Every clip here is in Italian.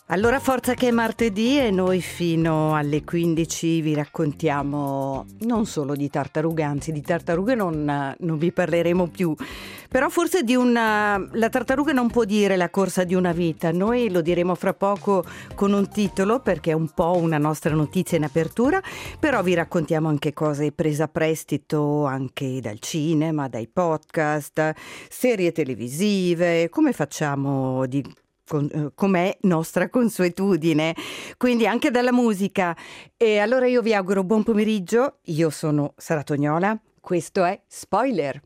Allora forza che è martedì e noi fino alle 15 vi raccontiamo non solo di tartarughe, anzi di tartarughe non vi parleremo più, però forse la tartaruga non può dire la corsa di una vita, noi lo diremo fra poco con un titolo perché è un po' una nostra notizia in apertura, però vi raccontiamo anche cose prese a prestito anche dal cinema, dai podcast, serie televisive, come facciamo com'è nostra consuetudine, quindi anche dalla musica. E allora io vi auguro buon pomeriggio, io sono Sara Tognola, questo è Spoiler.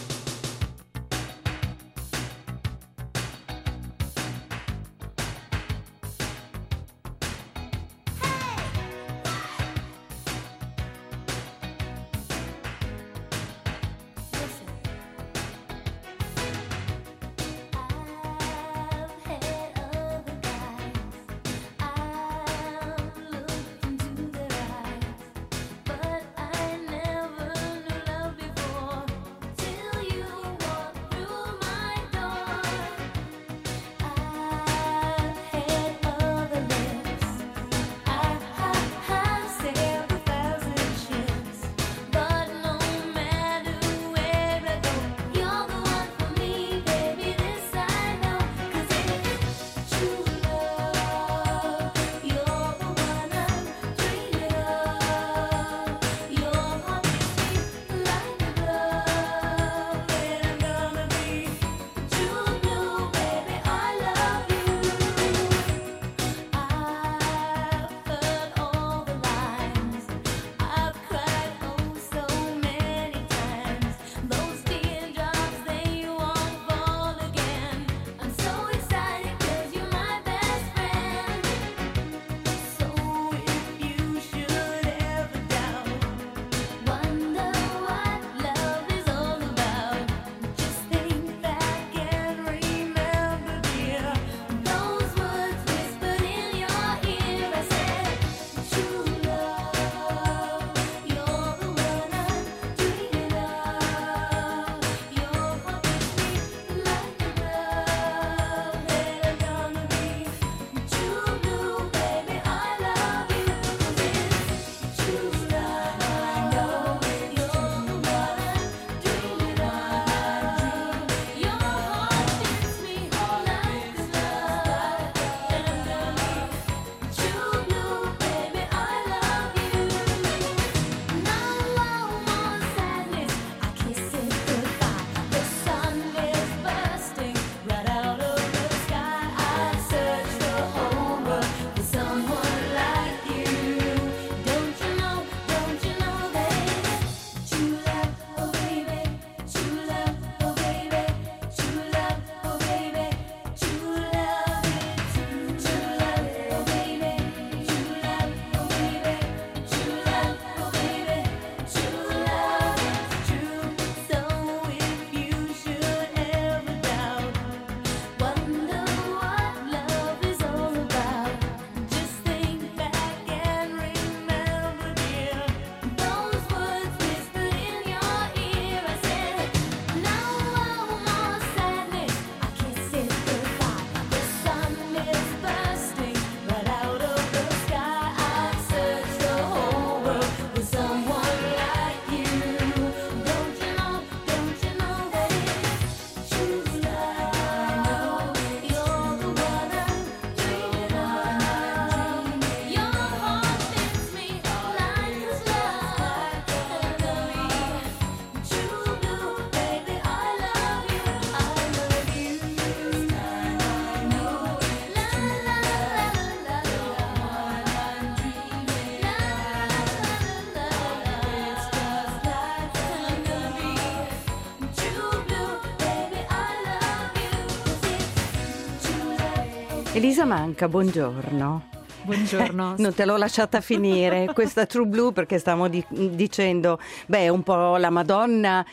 Elisa Manca, buongiorno. Buongiorno. Non te l'ho lasciata finire questa True Blue perché stavamo dicendo, è un po' la Madonna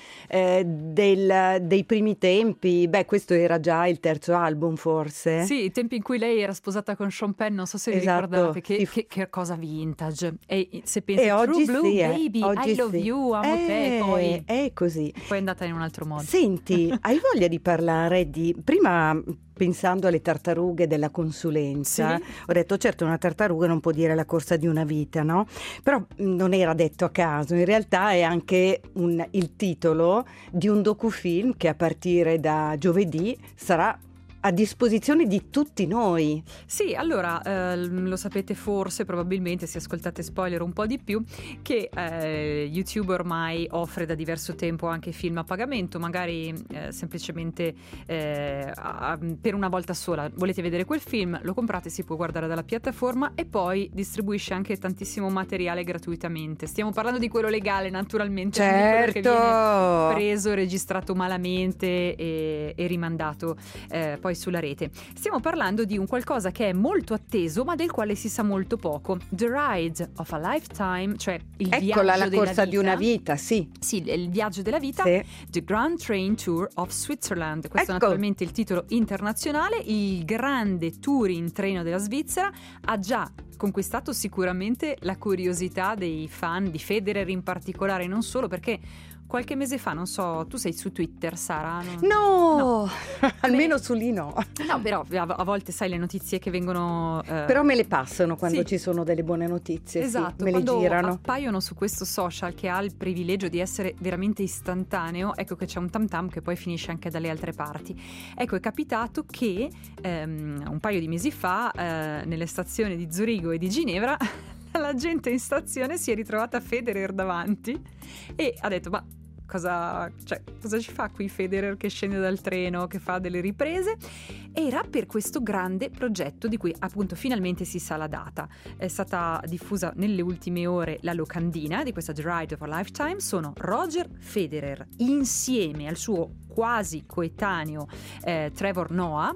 dei primi tempi. Questo era già il terzo album, forse. Sì, i tempi in cui lei era sposata con Sean Penn, non so se vi ricordate, che cosa vintage. E se pensi True Blue, sì, baby, I love you, amo te, poi è così. Poi è andata in un altro modo. Senti, hai voglia di parlare di... Prima pensando alle tartarughe della consulenza, sì. Ho detto certo una tartaruga non può dire la corsa di una vita, no? Però non era detto a caso, in realtà è anche il titolo di un docufilm che a partire da giovedì sarà a disposizione di tutti noi. Sì, allora lo sapete forse, probabilmente, se ascoltate spoiler un po' di più, che YouTube ormai offre da diverso tempo anche film a pagamento, magari semplicemente per una volta sola volete vedere quel film, lo comprate, si può guardare dalla piattaforma e poi distribuisce anche tantissimo materiale gratuitamente. Stiamo parlando di quello legale, naturalmente, certo, non di quello che viene preso, registrato malamente e rimandato poi sulla rete. Stiamo parlando di un qualcosa che è molto atteso ma del quale si sa molto poco. The Ride of a Lifetime, cioè il viaggio della vita. Eccola, la corsa di una vita, sì. Sì, il viaggio della vita, sì. The Grand Train Tour of Switzerland. Questo è naturalmente il titolo internazionale. Il grande tour in treno della Svizzera ha già conquistato sicuramente la curiosità dei fan di Federer in particolare, non solo, perché qualche mese fa, non so, tu sei su Twitter, Sara? No. Almeno su lì no. No, però a volte sai le notizie che vengono... Però me le passano quando sì. ci sono delle buone notizie, esatto, sì, me le girano. Quando appaiono su questo social che ha il privilegio di essere veramente istantaneo, ecco che c'è un tam tam che poi finisce anche dalle altre parti. Ecco, è capitato che un paio di mesi fa nelle stazioni di Zurigo e di Ginevra la gente in stazione si è ritrovata Federer davanti e ha detto ma cosa ci fa qui Federer che scende dal treno, che fa delle riprese? Era per questo grande progetto di cui appunto finalmente si sa la data. È stata diffusa nelle ultime ore la locandina di questa The Ride of a Lifetime. Sono Roger Federer insieme al suo quasi coetaneo Trevor Noah.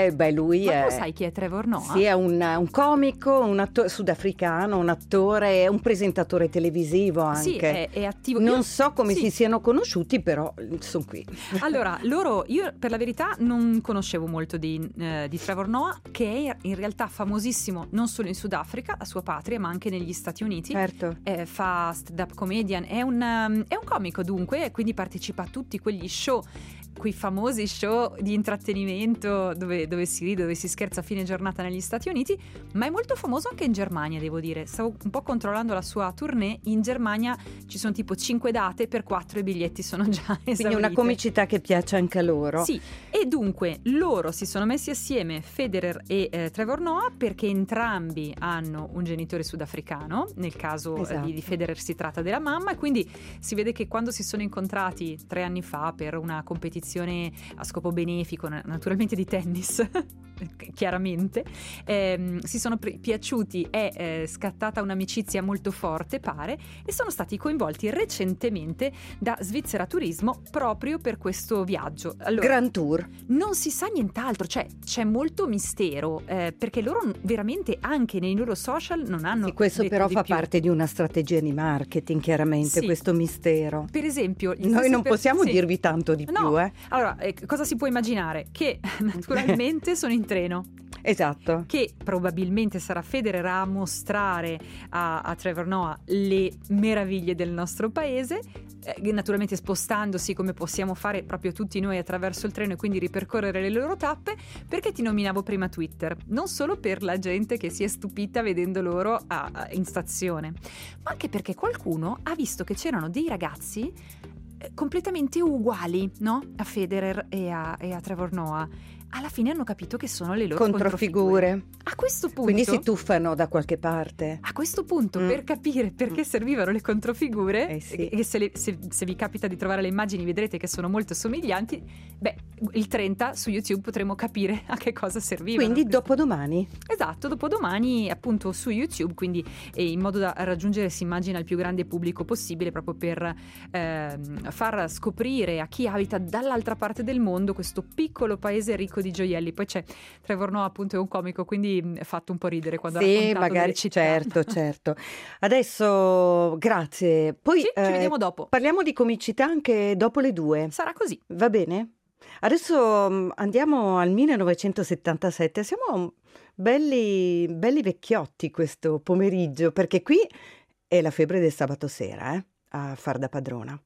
Lui Ma tu sai chi è Trevor Noah? Sì, è un comico, un attore sudafricano, un attore, un presentatore televisivo anche. Sì, è attivo. Non so come si siano conosciuti, però sono qui. Allora, io per la verità non conoscevo molto di Trevor Noah, che è in realtà famosissimo non solo in Sudafrica, la sua patria, ma anche negli Stati Uniti. Certo. Fa stand-up comedian, è un comico dunque, e quindi partecipa a tutti quegli show, quei famosi show di intrattenimento dove si ride, dove si scherza a fine giornata negli Stati Uniti, ma è molto famoso anche in Germania, devo dire. Stavo un po' controllando la sua tournée. In Germania ci sono tipo 5 date, per 4 i biglietti sono già esauriti. Quindi una comicità che piace anche a loro. Sì, e dunque loro si sono messi assieme, Federer e Trevor Noah, perché entrambi hanno un genitore sudafricano. Nel caso di Federer si tratta della mamma, e quindi si vede che quando si sono incontrati 3 anni fa per una competizione a scopo benefico, naturalmente di tennis, chiaramente, si sono piaciuti, è scattata un'amicizia molto forte, pare, e sono stati coinvolti recentemente da Svizzera Turismo proprio per questo viaggio. Allora, Grand Tour. Non si sa nient'altro, cioè c'è molto mistero, perché loro veramente anche nei loro social non hanno questo detto però di fa più. parte di una strategia di marketing, chiaramente, questo mistero. Per esempio, noi non possiamo dirvi tanto di più, Allora, cosa si può immaginare? Che naturalmente sono in treno. Esatto. Che probabilmente sarà Federer a mostrare a Trevor Noah le meraviglie del nostro paese, naturalmente spostandosi come possiamo fare proprio tutti noi attraverso il treno e quindi ripercorrere le loro tappe. Perché ti nominavo prima Twitter? Non solo per la gente che si è stupita vedendo loro in stazione, ma anche perché qualcuno ha visto che c'erano dei ragazzi completamente uguali, no? A Federer e a Trevor Noah. Alla fine hanno capito che sono le loro controfigure. A questo punto, quindi si tuffano da qualche parte. A questo punto, per capire perché servivano le controfigure, e se vi capita di trovare le immagini vedrete che sono molto somiglianti, il 30 su YouTube potremo capire a che cosa servivano. Quindi dopodomani? Esatto, dopodomani appunto su YouTube, quindi in modo da raggiungere, si immagina, il più grande pubblico possibile, proprio per far scoprire a chi abita dall'altra parte del mondo questo piccolo paese ricco di gioielli. Poi c'è Trevor Noah, appunto, è un comico, quindi ha fatto un po' ridere quando ha raccontato magari, delle città. certo. Adesso grazie. Poi ci vediamo dopo. Parliamo di comicità anche dopo le 2. Sarà così. Va bene? Adesso andiamo al 1977. Siamo belli vecchiotti questo pomeriggio, perché qui è la febbre del sabato sera, a far da padrona.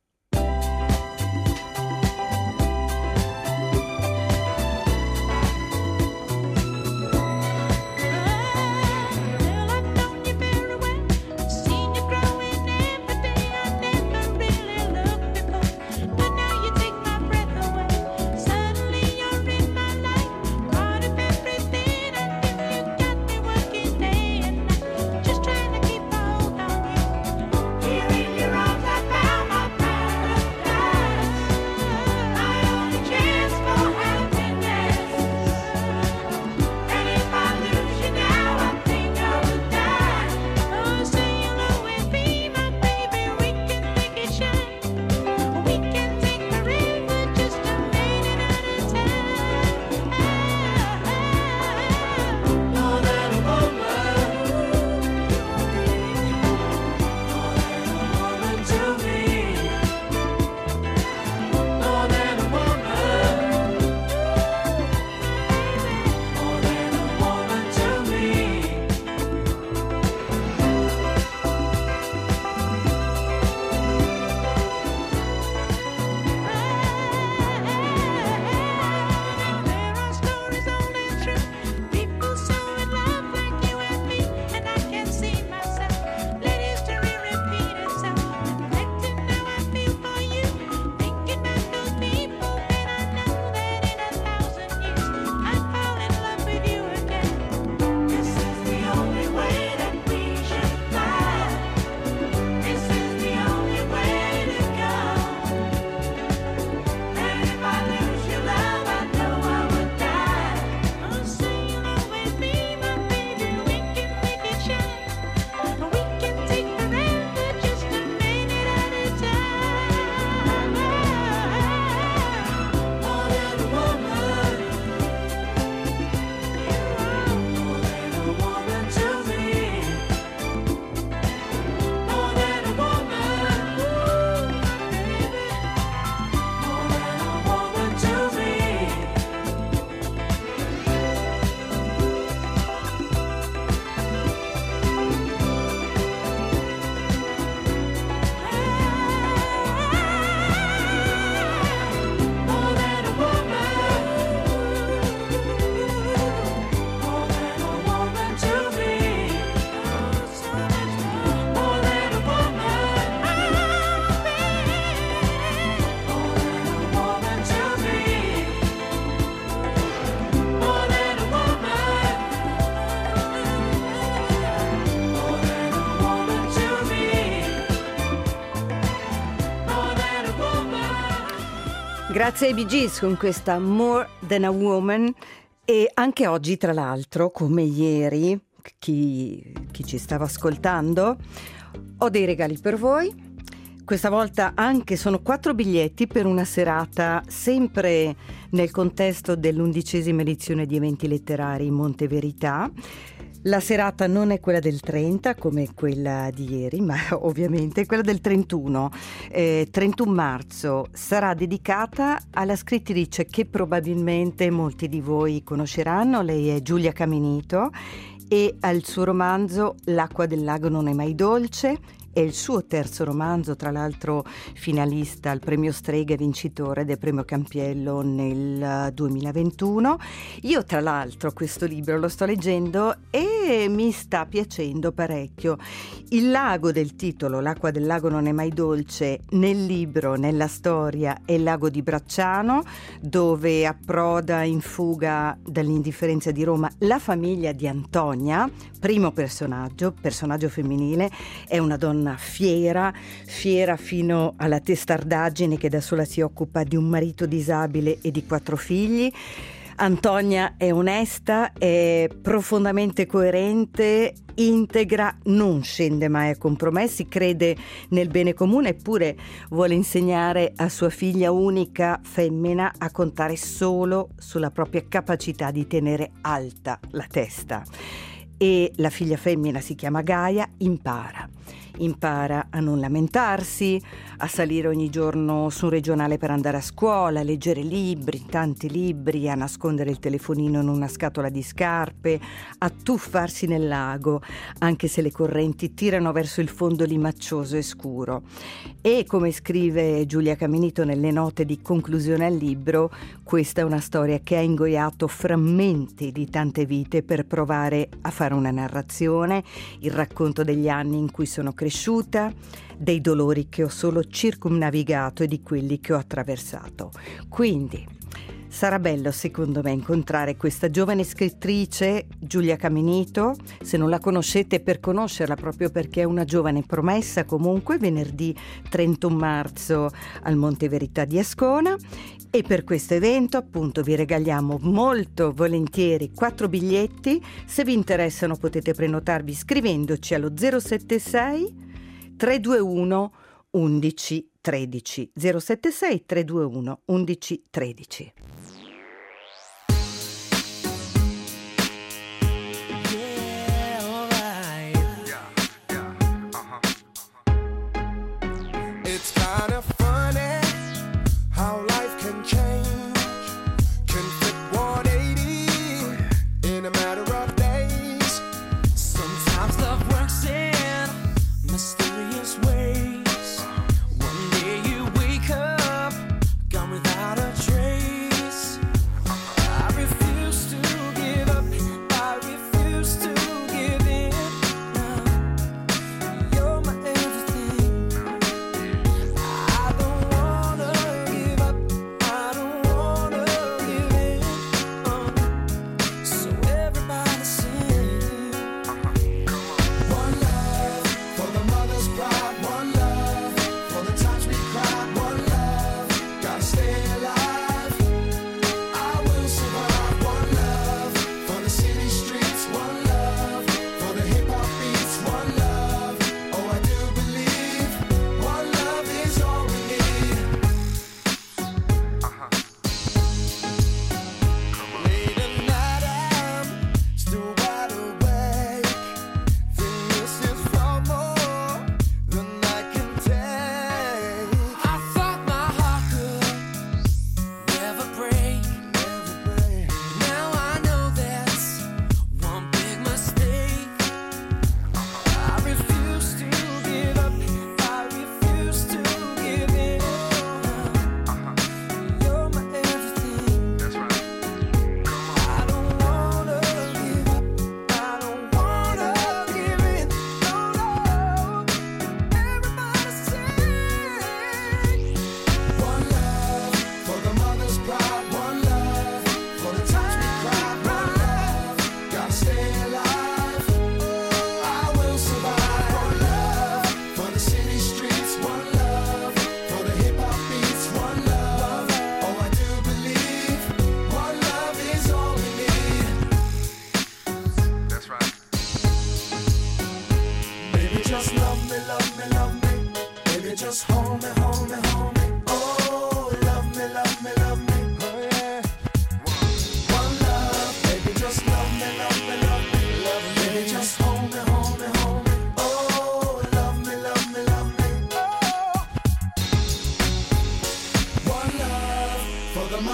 Grazie ai Bee Gees con questa More Than a Woman. E anche oggi, tra l'altro, come ieri, chi ci stava ascoltando, ho dei regali per voi. Questa volta anche sono 4 biglietti per una serata sempre nel contesto dell'11ª edizione di Eventi Letterari Monte Verità. La serata non è quella del 30 come quella di ieri, ma ovviamente è quella del 31. 31 marzo sarà dedicata alla scrittrice che probabilmente molti di voi conosceranno. Lei è Giulia Caminito e al suo romanzo L'acqua del lago non è mai dolce. È il suo terzo romanzo, tra l'altro finalista al premio Strega e vincitore del premio Campiello nel 2021. Io tra l'altro questo libro lo sto leggendo e mi sta piacendo parecchio. Il lago del titolo, L'acqua del lago non è mai dolce, nel libro, nella storia, è il lago di Bracciano, dove approda in fuga dall'indifferenza di Roma la famiglia di Antonia, primo personaggio femminile. È una donna fiera fino alla testardaggine, che da sola si occupa di un marito disabile e di 4 figli. Antonia è onesta, è profondamente coerente, integra, non scende mai a compromessi, crede nel bene comune, eppure vuole insegnare a sua figlia unica femmina a contare solo sulla propria capacità di tenere alta la testa. E la figlia femmina si chiama Gaia, impara a non lamentarsi, a salire ogni giorno su un regionale per andare a scuola, a leggere libri, tanti libri, a nascondere il telefonino in una scatola di scarpe, a tuffarsi nel lago, anche se le correnti tirano verso il fondo limaccioso e scuro. E come scrive Giulia Caminito nelle note di conclusione al libro, questa è una storia che ha ingoiato frammenti di tante vite per provare a fare una narrazione, il racconto degli anni in cui sono cresciuta, dei dolori che ho solo circumnavigato e di quelli che ho attraversato. Quindi sarà bello secondo me incontrare questa giovane scrittrice Giulia Caminito. Se non la conoscete, per conoscerla, proprio perché è una giovane promessa. Comunque venerdì 31 marzo al Monte Verità di Ascona. E per questo evento appunto vi regaliamo molto volentieri 4 biglietti. Se vi interessano potete prenotarvi scrivendoci allo 076 321 11 13 076 321 11 13.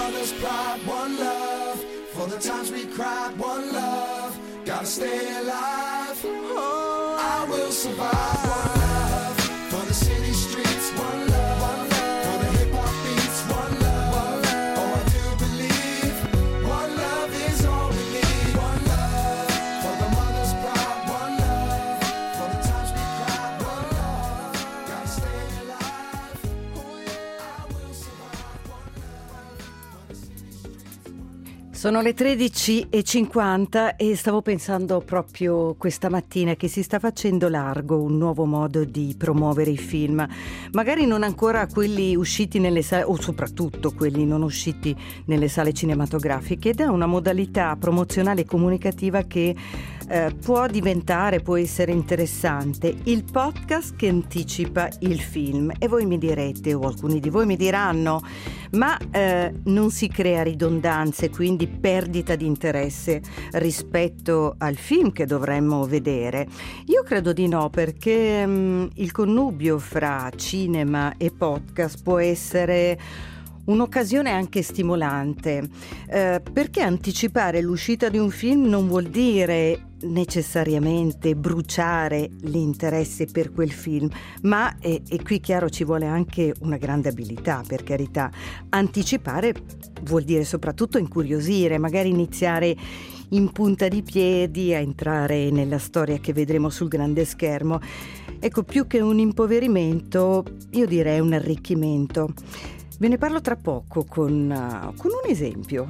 mother's pride, one love. For the times we cried, one love. Gotta stay alive. Oh, I will survive. One love. For the city streets, one love. One love. For the hip hop beats, one love. One love. Oh, I do believe one love is all we need. One love. For the mother's pride, one love. For the times we cried, one love. Gotta stay alive. Oh yeah, I will survive. One love. For the city streets. Sono le 13:50 e stavo pensando proprio questa mattina che si sta facendo largo un nuovo modo di promuovere i film, magari non ancora quelli usciti nelle sale, o soprattutto quelli non usciti nelle sale cinematografiche, ed è una modalità promozionale e comunicativa che può essere interessante. Il podcast che anticipa il film. E voi mi direte, o alcuni di voi mi diranno, ma non si crea ridondanze, quindi perdita di interesse rispetto al film che dovremmo vedere? Io credo di no, perché il connubio fra cinema e podcast può essere un'occasione anche stimolante, perché anticipare l'uscita di un film non vuol dire necessariamente bruciare l'interesse per quel film, ma e qui chiaro ci vuole anche una grande abilità, per carità. Anticipare vuol dire soprattutto incuriosire, magari iniziare in punta di piedi a entrare nella storia che vedremo sul grande schermo. Ecco, più che un impoverimento, io direi un arricchimento. Ve ne parlo tra poco con un esempio.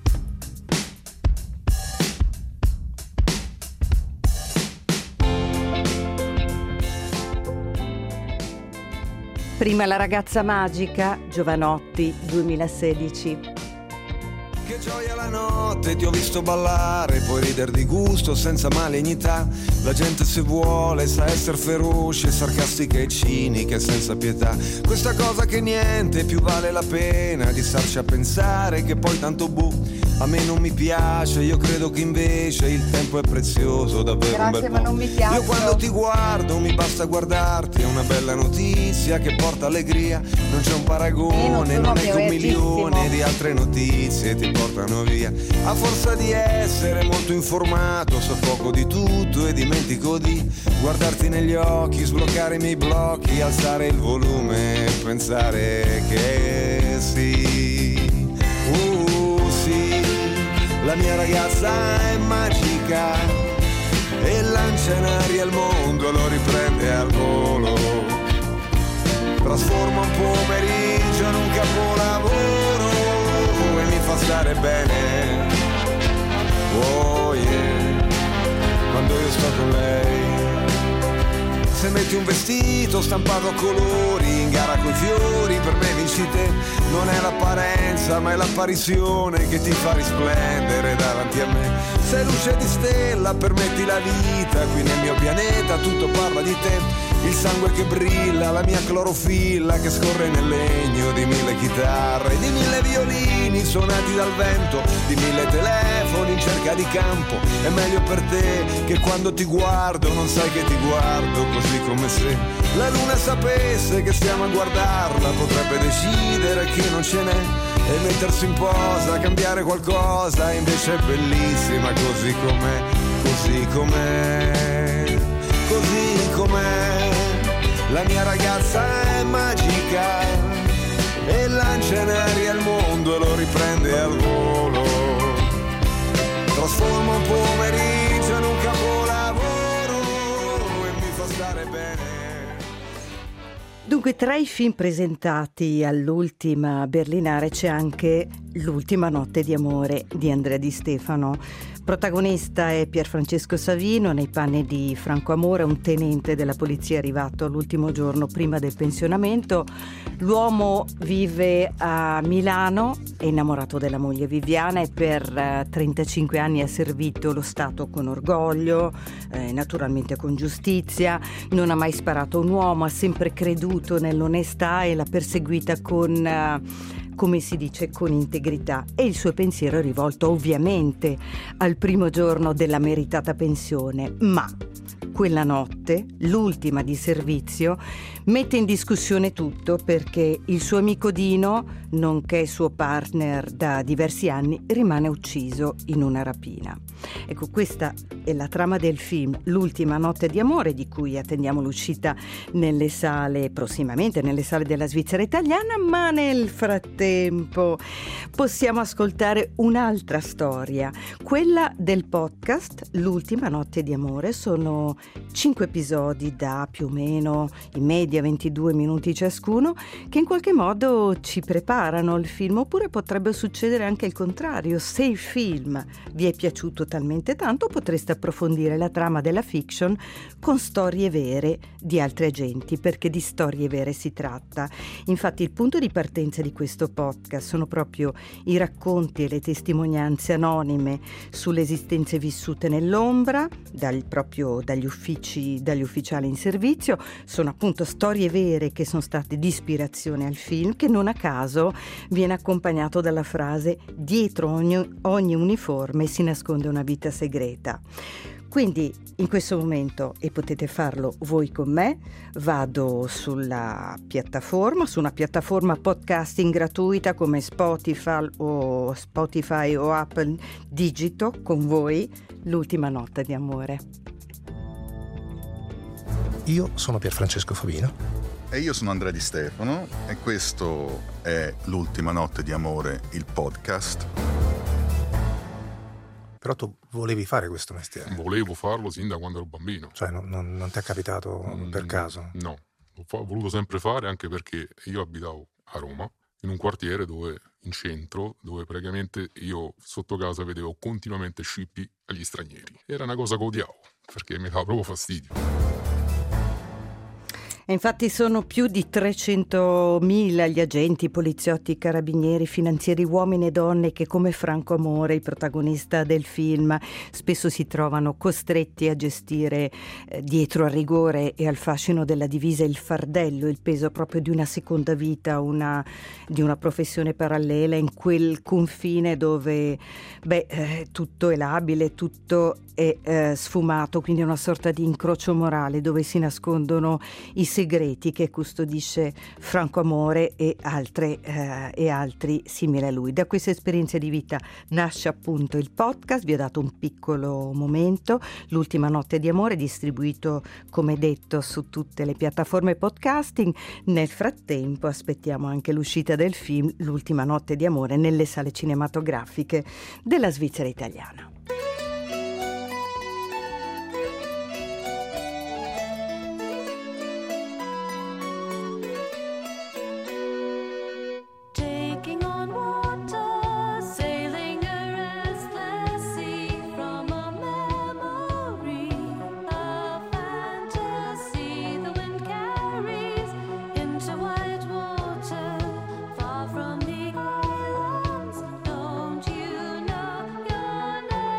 Prima La ragazza magica, Jovanotti, 2016. Che gioia la notte, ti ho visto ballare, puoi ridere di gusto senza malignità. La gente se vuole sa essere feroce, sarcastica e cinica e senza pietà. Questa cosa che niente più vale la pena di starci a pensare, che poi tanto a me non mi piace. Io credo che invece il tempo è prezioso, davvero. Grazie, un bel ma non mi piace. Io quando ti guardo mi basta guardarti, è una bella notizia che porta allegria. Non c'è un paragone, non è che un milione di altre notizie ti portano via. A forza di essere molto informato, so poco di tutto e dimentico di guardarti negli occhi, sbloccare i miei blocchi, alzare il volume e pensare che sì, sì, la mia ragazza è magica e lancia in aria il mondo, lo riprende al volo, trasforma un pomeriggio in un capolavoro e mi fa stare bene, oh yeah, quando io sto con lei. Se metti un vestito stampato a colori, in gara coi fiori, per me vinci te. Non è l'apparenza ma è l'apparizione che ti fa risplendere davanti a me. Sei luce di stella, permetti la vita, qui nel mio pianeta tutto parla di te. Il sangue che brilla, la mia clorofilla che scorre nel legno di 1000 chitarre, di 1000 violini suonati dal vento, di 1000 telefoni in cerca di campo. È meglio per te che quando ti guardo non sai che ti guardo, così come se la luna sapesse che stiamo a guardarla, potrebbe decidere che non ce n'è e mettersi in posa, cambiare qualcosa, invece è bellissima così com'è, così com'è, così com'è. La mia ragazza è magica e lancia in aria il mondo e lo riprende al volo, trasforma un pomeriggio in un capolavoro e mi fa stare bene. Dunque, tra i film presentati all'ultima Berlinare c'è anche L'ultima notte di amore di Andrea Di Stefano. Protagonista è Pierfrancesco Savino, nei panni di Franco Amore, un tenente della polizia arrivato l'ultimo giorno prima del pensionamento. L'uomo vive a Milano, è innamorato della moglie Viviana e per 35 anni ha servito lo Stato con orgoglio, naturalmente con giustizia. Non ha mai sparato a un uomo, ha sempre creduto nell'onestà e l'ha perseguita con come si dice, con integrità, e il suo pensiero è rivolto ovviamente al primo giorno della meritata pensione. Ma quella notte, l'ultima di servizio, mette in discussione tutto perché il suo amico Dino, nonché suo partner da diversi anni, rimane ucciso in una rapina. Ecco, questa è la trama del film L'ultima notte di amore, di cui attendiamo l'uscita nelle sale prossimamente, nelle sale della Svizzera italiana, ma nel frattempo possiamo ascoltare un'altra storia, quella del podcast L'ultima notte di amore. Sono 5 episodi da più o meno in media 22 minuti ciascuno, che in qualche modo ci preparano al film, oppure potrebbe succedere anche il contrario. Se il film vi è piaciuto talmente tanto, potreste approfondire la trama della fiction con storie vere di altri agenti, perché di storie vere si tratta. Infatti il punto di partenza di questo podcast sono proprio i racconti e le testimonianze anonime sulle esistenze vissute nell'ombra, dagli ufficiali in servizio. Sono appunto storie vere che sono state di ispirazione al film, che non a caso viene accompagnato dalla frase: dietro ogni uniforme si nasconde una vita segreta. Quindi in questo momento, e potete farlo voi con me, vado su una piattaforma podcasting gratuita come Spotify o Apple, digito con voi L'ultima notte di amore. Io sono Pierfrancesco Favino. E io sono Andrea Di Stefano e questo è L'ultima notte di amore, il podcast. Però tu volevi fare questo mestiere? Volevo farlo sin da quando ero bambino. Cioè non ti è capitato per caso? No, l'ho voluto sempre fare, anche perché io abitavo a Roma, in un quartiere in centro, dove praticamente io sotto casa vedevo continuamente scippi agli stranieri. Era una cosa che odiavo, perché mi dava proprio fastidio. E infatti sono più di 300.000 gli agenti, poliziotti, carabinieri, finanzieri, uomini e donne che, come Franco Amore, il protagonista del film, spesso si trovano costretti a gestire dietro al rigore e al fascino della divisa il fardello, il peso proprio di una seconda vita, di una professione parallela, in quel confine dove tutto è labile, tutto è sfumato, quindi è una sorta di incrocio morale dove si nascondono i segreti che custodisce Franco Amore e altri simili a lui. Da queste esperienze di vita nasce appunto il podcast. Vi ho dato un piccolo momento, L'ultima notte di amore, distribuito come detto su tutte le piattaforme podcasting. Nel frattempo aspettiamo anche l'uscita del film L'ultima notte di amore nelle sale cinematografiche della Svizzera italiana. From the islands, don't you know you're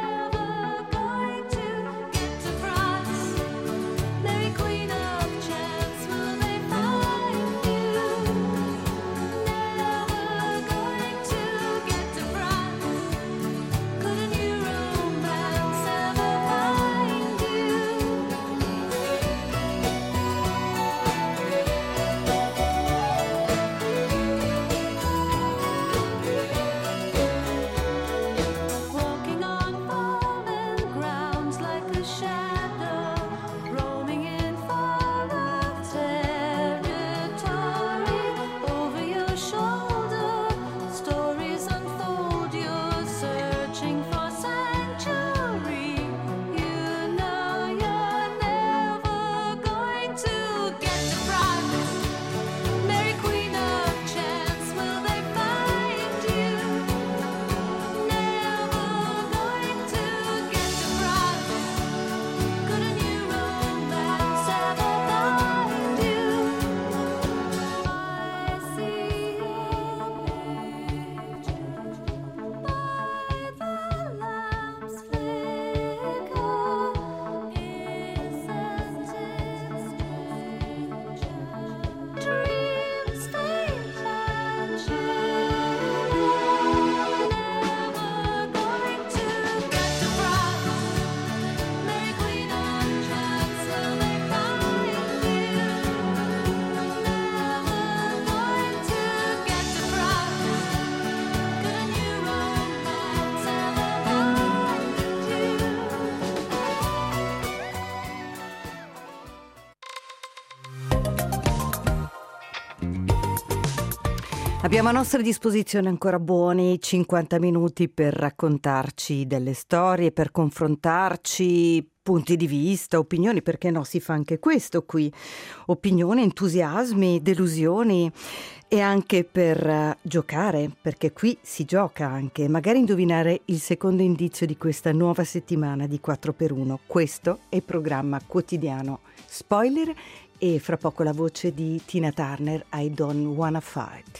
Abbiamo a nostra disposizione ancora buoni 50 minuti per raccontarci delle storie, per confrontarci, punti di vista, opinioni, perché no, si fa anche questo qui, opinioni, entusiasmi, delusioni, e anche per giocare, perché qui si gioca anche, magari indovinare il secondo indizio di questa nuova settimana di 4x1. Questo è il programma quotidiano Spoiler, e fra poco la voce di Tina Turner, I Don't Wanna Fight.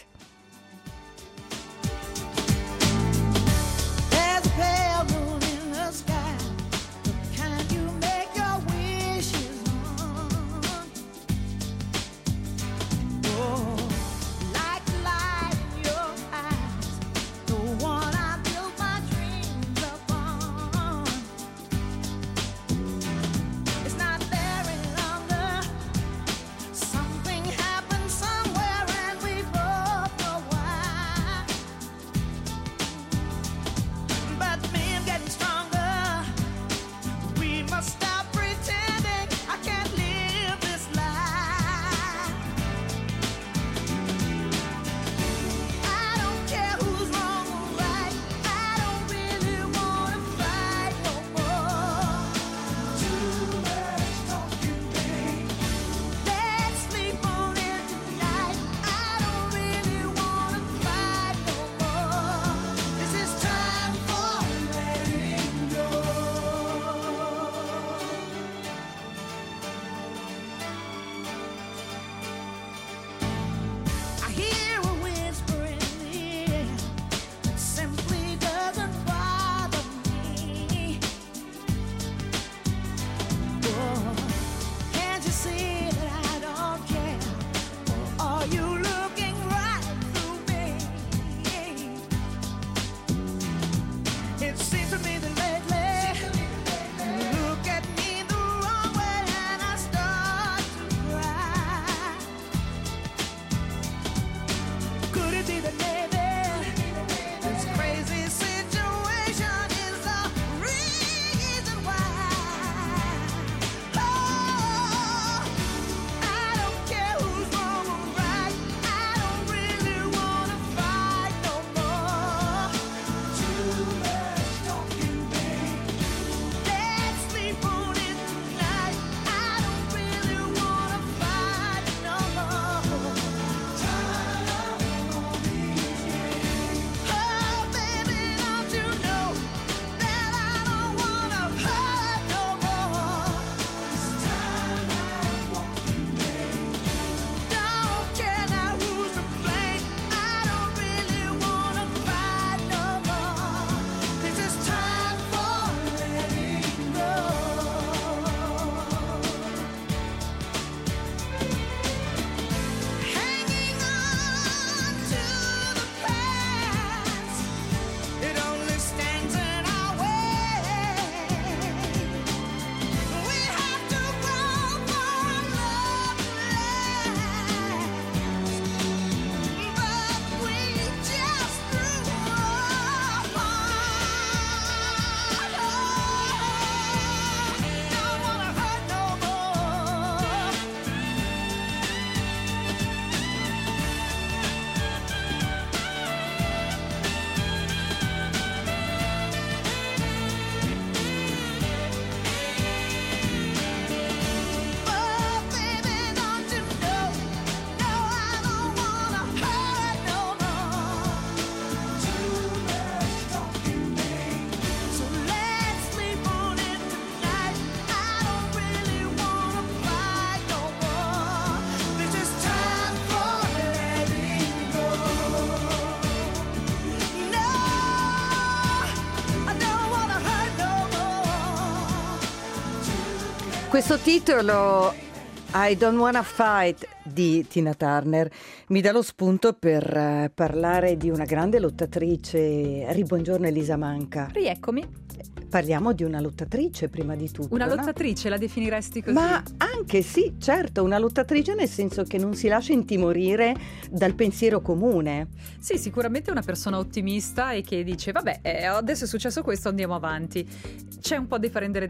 Questo titolo, I Don't Wanna Fight, di Tina Turner, mi dà lo spunto per parlare di una grande lottatrice. Buongiorno Elisa Manca. Rieccomi. Parliamo di una lottatrice prima di tutto. Una lottatrice, no? La definiresti così? Ma anche sì, certo, una lottatrice nel senso che non si lascia intimorire dal pensiero comune. Sì, sicuramente una persona ottimista e che dice vabbè, adesso è successo questo, andiamo avanti. C'è un po' da prendere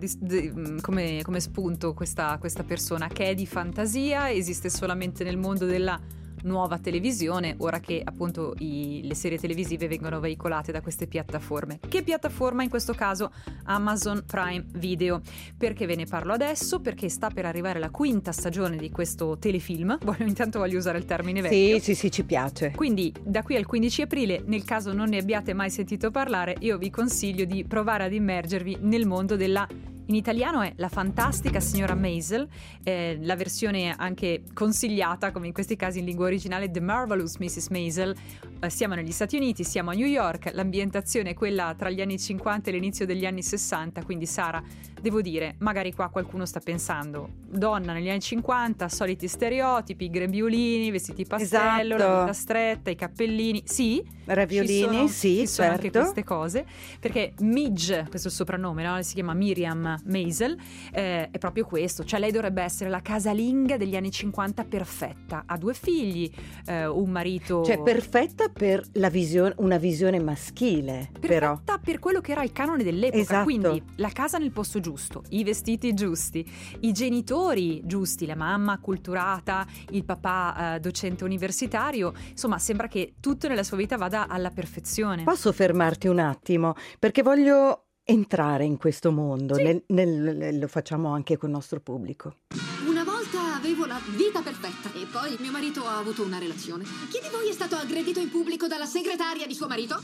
come spunto questa persona che è di fantasia, esiste solamente nel mondo della nuova televisione, ora che appunto le serie televisive vengono veicolate da queste piattaforme. Che piattaforma in questo caso? Amazon Prime Video. Perché ve ne parlo adesso? Perché sta per arrivare la 5ª stagione di questo telefilm. Intanto voglio usare il termine vecchio. Sì, ci piace. Quindi da qui al 15 aprile, nel caso non ne abbiate mai sentito parlare, io vi consiglio di provare ad immergervi nel mondo della... In italiano è La fantastica signora Maisel, la versione anche consigliata, come in questi casi in lingua originale, The Marvelous Mrs. Maisel. Siamo negli Stati Uniti, siamo a New York, l'ambientazione è quella tra gli anni 50 e l'inizio degli anni 60, quindi Sara, devo dire, magari qua qualcuno sta pensando, donna negli anni 50, soliti stereotipi, grembiulini, vestiti pastello, esatto, la vita stretta, i cappellini, sì, raviolini, ci sono anche certo, queste cose, perché Midge, questo è il soprannome, no? Si chiama Miriam Maisel, è proprio questo, cioè lei dovrebbe essere la casalinga degli anni 50 perfetta, ha 2 figli, un marito, cioè perfetta per una visione maschile, perfetta però per quello che era il canone dell'epoca, esatto, quindi la casa nel posto giusto, i vestiti giusti, i genitori giusti, la mamma acculturata, il papà docente universitario, insomma sembra che tutto nella sua vita vada alla perfezione. Posso fermarti un attimo? Perché voglio entrare in questo mondo, sì, lo facciamo anche con il nostro pubblico. Una volta avevo la vita perfetta e poi mio marito ha avuto una relazione. Chi di voi è stato aggredito in pubblico dalla segretaria di suo marito?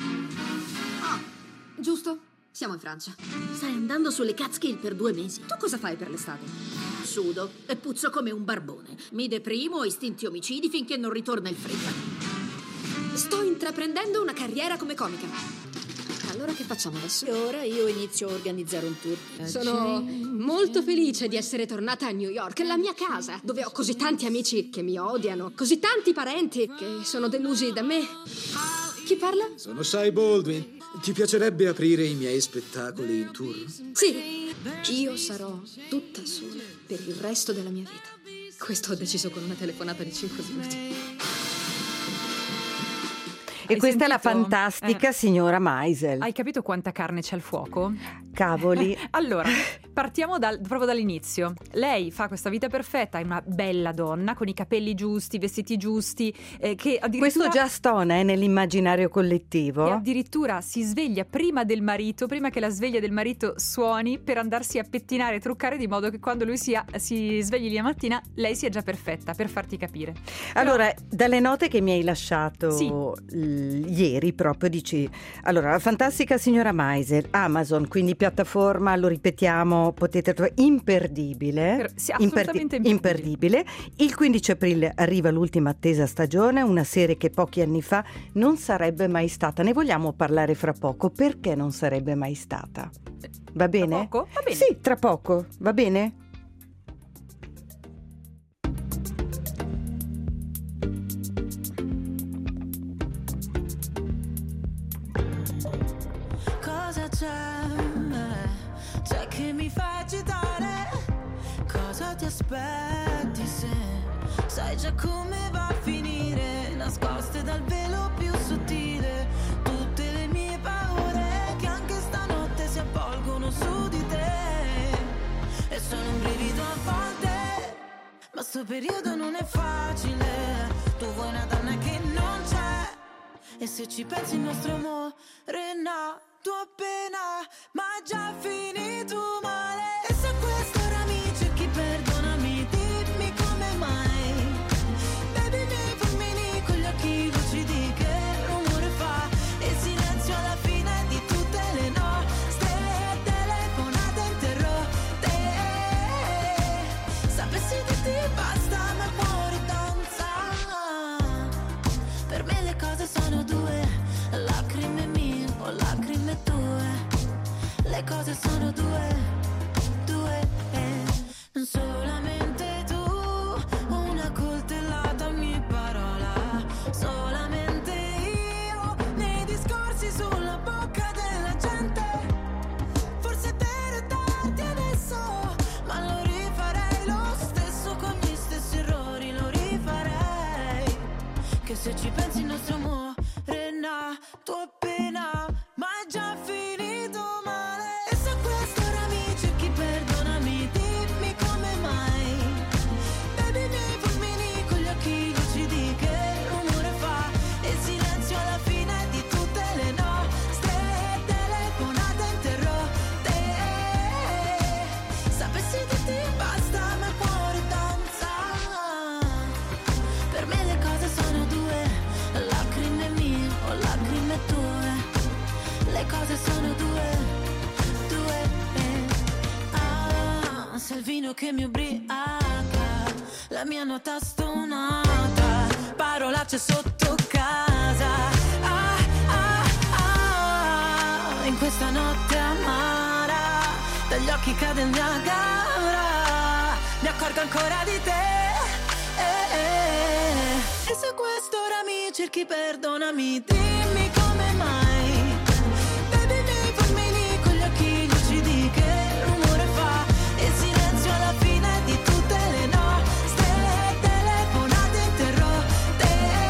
Ah, giusto? Siamo in Francia. Stai andando sulle Catskill per 2 mesi. Tu cosa fai per l'estate? Sudo e puzzo come un barbone. Mi deprimo, ho istinti omicidi finché non ritorna il freddo. Sto intraprendendo una carriera come comica. Allora che facciamo adesso? E ora io inizio a organizzare un tour. Sono molto felice di essere tornata a New York, la mia casa, dove ho così tanti amici che mi odiano, così tanti parenti che sono delusi da me. Chi parla? Sono Cy Baldwin. Ti piacerebbe aprire i miei spettacoli in tour? Sì, io sarò tutta sola per il resto della mia vita. Questo ho deciso con una telefonata di 5 minuti. E questa è la fantastica signora Maisel. Hai capito quanta carne c'è al fuoco? Cavoli. Allora, partiamo proprio dall'inizio. Lei fa questa vita perfetta, è una bella donna con i capelli giusti, i vestiti giusti, che addirittura... Questo già stona nell'immaginario collettivo. E addirittura si sveglia prima del marito, prima che la sveglia del marito suoni, per andarsi a pettinare e truccare, di modo che quando lui si svegli la mattina lei sia già perfetta, per farti capire. Allora, dalle note che mi hai lasciato... Sì. Ieri proprio dici, allora, la fantastica signora Maisel, Amazon, quindi piattaforma, lo ripetiamo, potete trovare, imperdibile, sì, assolutamente imperdibile. Il 15 aprile arriva l'ultima attesa stagione, una serie che pochi anni fa non sarebbe mai stata. Ne vogliamo parlare fra poco, perché non sarebbe mai stata? Va bene? Tra poco? Va bene. Sì, tra poco, va bene? C'è che mi fa agitare. Cosa ti aspetti se sai già come va a finire? Nascoste dal velo più sottile tutte le mie paure che anche stanotte si avvolgono su di te. E sono un brivido a volte, ma sto periodo non è facile. Tu vuoi una donna che non c'è, e se ci pensi il nostro amore nato appena, ma già finito male. E se a quest'ora mi cerchi, perdonami, dimmi come mai. Bevi i miei fulmini con gli occhi lucidi, che rumore fa il silenzio alla fine di tutte le nostre telefonate interrotte. Sapessi che ti basta, ma il cuore danza. Per me le cose sono due, lacrime mie o lacrime tue. Le cose sono due, solamente tu, una coltellata ogni parola, solamente io, nei discorsi sulla bocca della gente. Forse per darti adesso, ma lo rifarei lo stesso, con gli stessi errori lo rifarei. Che se ci pensi il nostro amore è nato appena, ma è già finito male. E se a quest'ora mi cerchi, perdonami, dimmi come mai. Bevi i miei fulmini con gli occhi lucidi, che quello che mi ubriaca, la mia nota stonata, parolacce sotto casa. In questa notte amara, dagli occhi cade il Niagara, mi accorgo ancora di te. E se quest'ora mi cerchi, perdonami, dimmi come mai. Baby, mi fammi lì con gli occhi lucidi, che rumore fa il silenzio alla fine di tutte le nostre telefonate interrotte.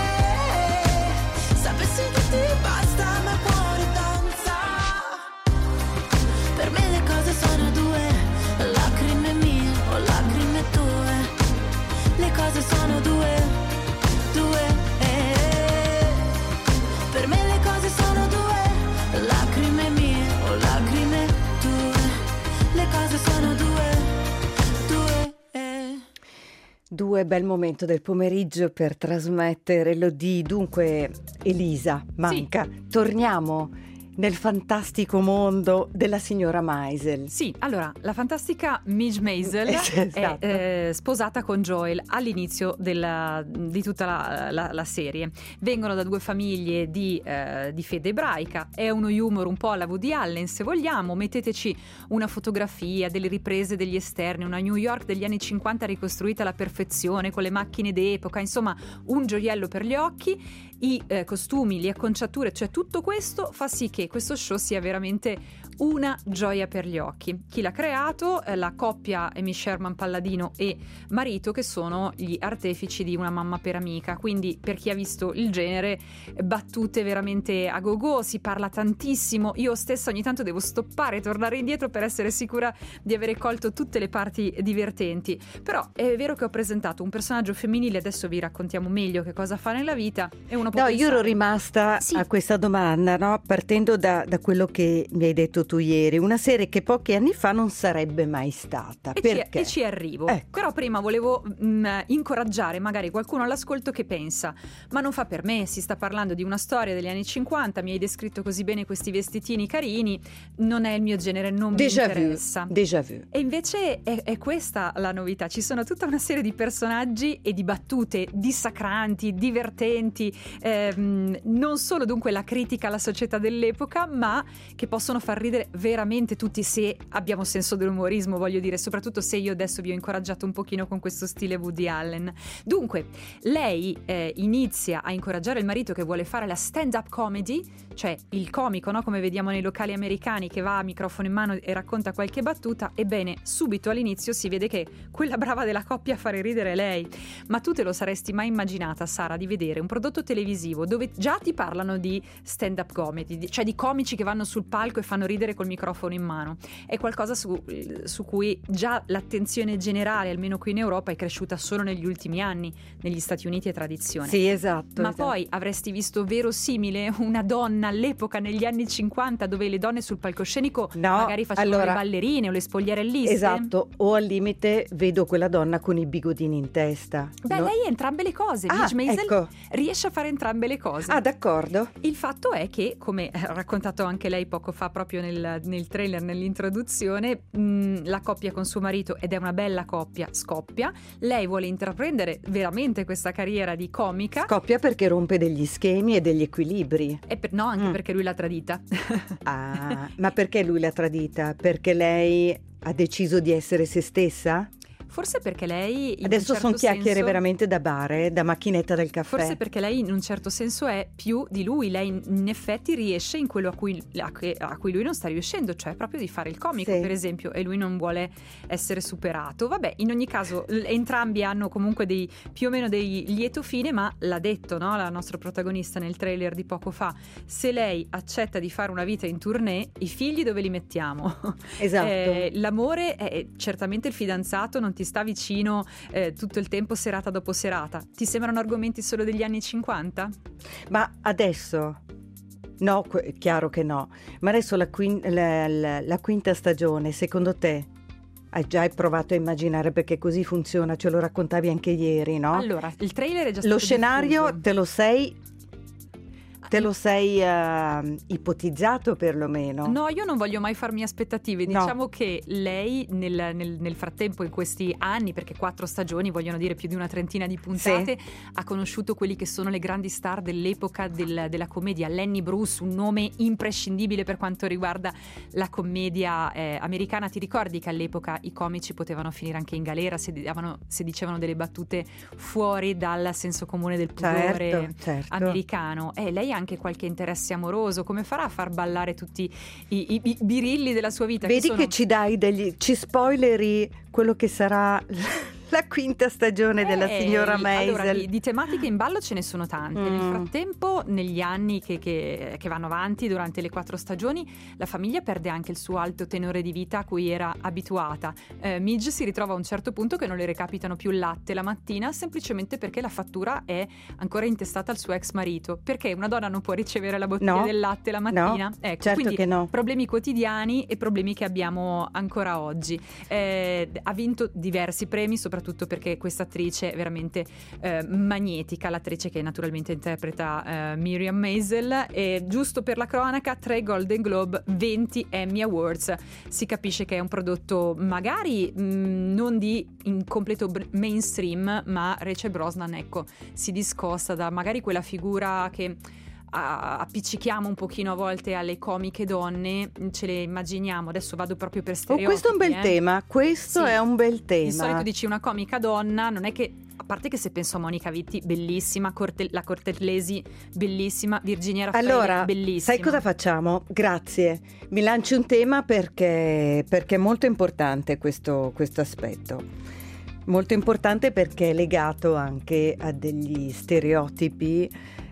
Sapessi che ti basta, ma il cuore danza. Per me le cose sono due, lacrime mie o lacrime tue. Le cose sono due. Per me le cose sono due, lacrime mie o lacrime tue. Le cose sono due. Due, bel momento del pomeriggio per trasmettere l'Odì. Dunque, Elisa, manca. Sì. Torniamo nel fantastico mondo della signora Maisel. Sì, allora, la fantastica Midge Maisel esatto. è sposata con Joel all'inizio di tutta la serie. Vengono da due famiglie di fede ebraica, è uno humor un po' alla Woody Allen, se vogliamo. Metteteci una fotografia, delle riprese degli esterni, una New York degli anni 50 ricostruita alla perfezione, con le macchine d'epoca, insomma un gioiello per gli occhi. I costumi, le acconciature, cioè tutto questo fa sì che questo show sia veramente una gioia per gli occhi. Chi l'ha creato? La coppia Amy Sherman Palladino e marito, che sono gli artefici di Una mamma per amica. Quindi, per chi ha visto il genere, battute veramente a go-go, si parla tantissimo. Io stessa ogni tanto devo stoppare e tornare indietro per essere sicura di avere colto tutte le parti divertenti. Però è vero che ho presentato un personaggio femminile, adesso vi raccontiamo meglio che cosa fa nella vita e uno può pensare... io ero rimasta a questa domanda, no? Partendo da quello che mi hai detto tu ieri, una serie che pochi anni fa non sarebbe mai stata. Perché? E ci arrivo. Però prima volevo incoraggiare magari qualcuno all'ascolto che pensa: ma non fa per me, si sta parlando di una storia degli anni 50, mi hai descritto così bene questi vestitini carini, non è il mio genere, non mi interessa. Déjà vu. E invece è questa la novità, ci sono tutta una serie di personaggi e di battute dissacranti, divertenti, non solo dunque la critica alla società dell'epoca, ma che possono far ridere veramente tutti, se abbiamo senso dell'umorismo, voglio dire, soprattutto se io adesso vi ho incoraggiato un pochino con questo stile Woody Allen. Dunque, lei inizia a incoraggiare il marito che vuole fare la stand-up comedy, cioè il comico, no? Come vediamo nei locali americani, che va a microfono in mano e racconta qualche battuta. Ebbene, subito all'inizio si vede che quella brava della coppia a fare ridere è lei. Ma tu te lo saresti mai immaginata, Sara, di vedere un prodotto televisivo dove già ti parlano di stand-up comedy, cioè di comici che vanno sul palco e fanno ridere col microfono in mano? È qualcosa su cui già l'attenzione generale, almeno qui in Europa, è cresciuta solo negli ultimi anni. Negli Stati Uniti è tradizione. Sì, esatto. Ma poi avresti visto verosimile una donna all'epoca, negli anni 50, dove le donne sul palcoscenico magari facevano le ballerine o le spogliarelliste? Esatto, o al limite vedo quella donna con i bigodini in testa. Beh, lei è entrambe le cose. Midge Maisel riesce a fare entrambe le cose. Ah, d'accordo. Il fatto è che, come ha raccontato anche lei poco fa proprio nel trailer, nell'introduzione, la coppia con suo marito, ed è una bella coppia, scoppia. Lei vuole intraprendere veramente questa carriera di comica. Scoppia perché rompe degli schemi e degli equilibri. Anche perché lui l'ha tradita. Ma perché lui l'ha tradita? Perché lei ha deciso di essere se stessa? Forse perché lei adesso sono chiacchiere veramente da bar, da macchinetta del caffè. Forse perché lei in un certo senso è più di lui. Lei in effetti riesce in quello a cui lui non sta riuscendo, cioè proprio di fare il comico, per esempio, e lui non vuole essere superato. Vabbè, in ogni caso entrambi hanno comunque più o meno dei lieto fine, ma l'ha detto, no, la nostra protagonista nel trailer di poco fa: se lei accetta di fare una vita in tournée, i figli dove li mettiamo? Esatto. L'amore è certamente il fidanzato, non ti sta vicino tutto il tempo, serata dopo serata. Ti sembrano argomenti solo degli anni 50? Ma adesso no, chiaro che no, ma adesso la quinta stagione, secondo te hai provato a immaginare, perché così funziona, ce lo raccontavi anche ieri, no? Allora, il trailer è già stato lo scenario diffuso. Te lo sei Te lo sei ipotizzato perlomeno? No, io non voglio mai farmi aspettative. No. Diciamo che lei nel frattempo, in questi anni, perché 4 stagioni vogliono dire più di una trentina di puntate, ha conosciuto quelli che sono le grandi star dell'epoca della commedia. Lenny Bruce, un nome imprescindibile per quanto riguarda la commedia americana. Ti ricordi che all'epoca i comici potevano finire anche in galera se dicevano delle battute fuori dal senso comune del pudore certo. americano? Lei ha anche qualche interesse amoroso. Come farà a far ballare tutti i birilli della sua vita? Vedi che ci spoileri quello che sarà la quinta stagione della signora Maisel. Allora, di tematiche in ballo ce ne sono tante. Nel frattempo, negli anni che vanno avanti, durante le 4 stagioni, la famiglia perde anche il suo alto tenore di vita a cui era abituata. Midge si ritrova a un certo punto che non le recapitano più il latte la mattina, semplicemente perché la fattura è ancora intestata al suo ex marito. Perché una donna non può ricevere la bottiglia del latte la mattina? No, ecco, certo quindi che no. Problemi quotidiani e problemi che abbiamo ancora oggi. Ha vinto diversi premi, soprattutto perché questa attrice è veramente magnetica, l'attrice che naturalmente interpreta Miriam Maisel. E giusto per la cronaca, 3 Golden Globe, 20 Emmy Awards. Si capisce che è un prodotto magari non di in completo mainstream, ma Rachel Brosnan, ecco, si discosta da magari quella figura che appiccichiamo un pochino a volte alle comiche donne, ce le immaginiamo. Adesso vado proprio per stereotipi. Questo è un bel tema, questo è un bel tema. Di solito dici una comica donna, non è che, a parte che se penso a Monica Vitti, bellissima, la Cortellesi, bellissima, Virginia Raffaele, allora, bellissima. Sai cosa facciamo? Grazie, mi lanci un tema perché è molto importante questo aspetto. Molto importante perché è legato anche a degli stereotipi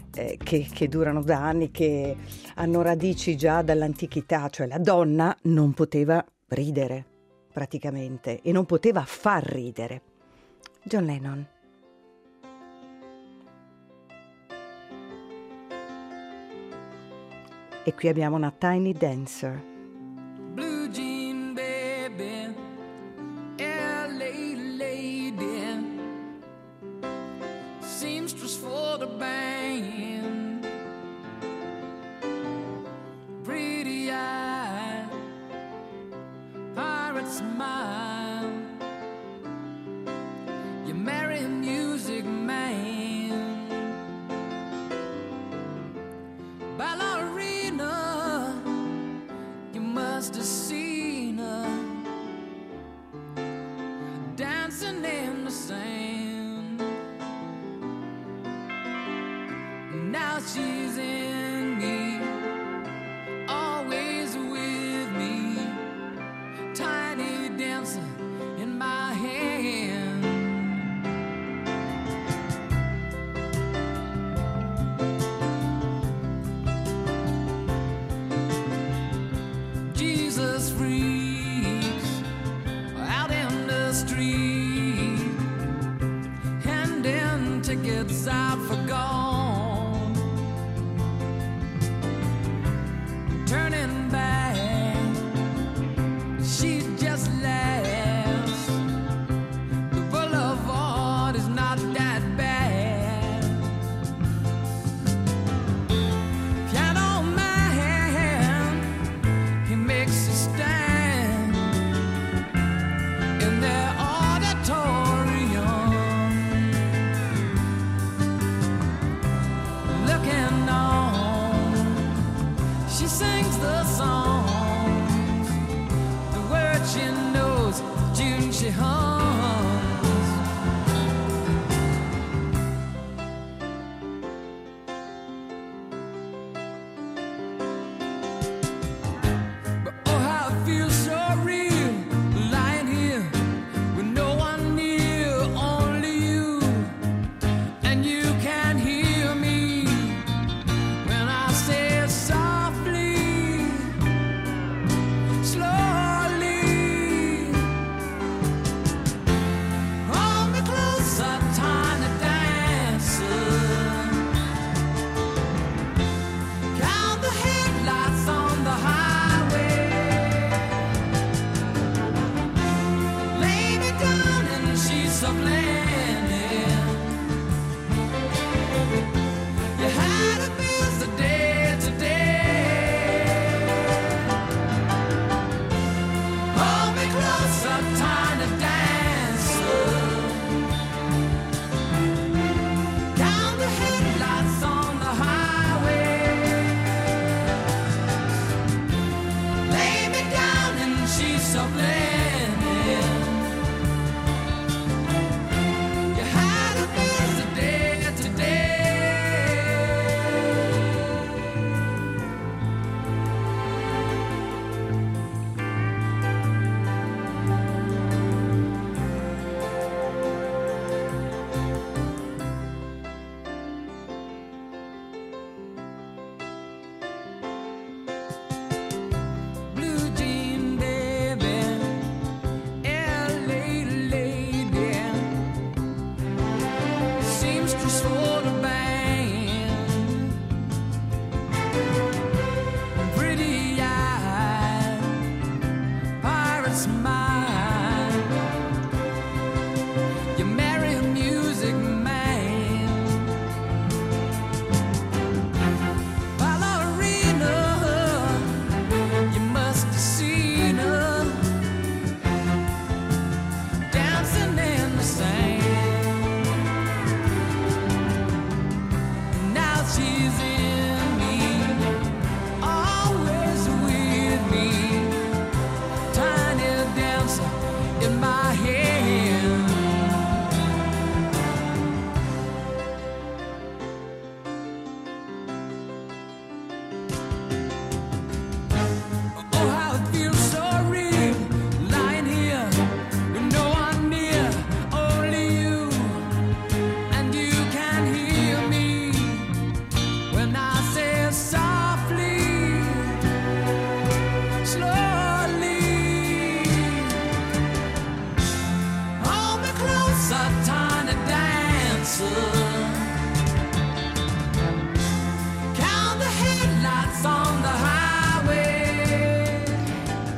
che durano da anni, che hanno radici già dall'antichità. Cioè la donna non poteva ridere praticamente e non poteva far ridere. John Lennon. E qui abbiamo una Tiny Dancer. Blue jean baby, LA lady, seamstress for the band, pretty eye, pirate smile, you marry a music man, ballerina, you must have seen her dancing in the sand. Now she's in me, always with me, tiny dancer in my hand. Jesus freaks out in the street, handing tickets out for gone, turning back, she just laughs. The boulevard is not that bad. Piano man, he makes a stand in their auditorium, looking on. She sings the songs, the words she knows, June she hums. But oh, how it feels so real, lying here with no one near, only you, and you can hear me when I say it softly, slowly.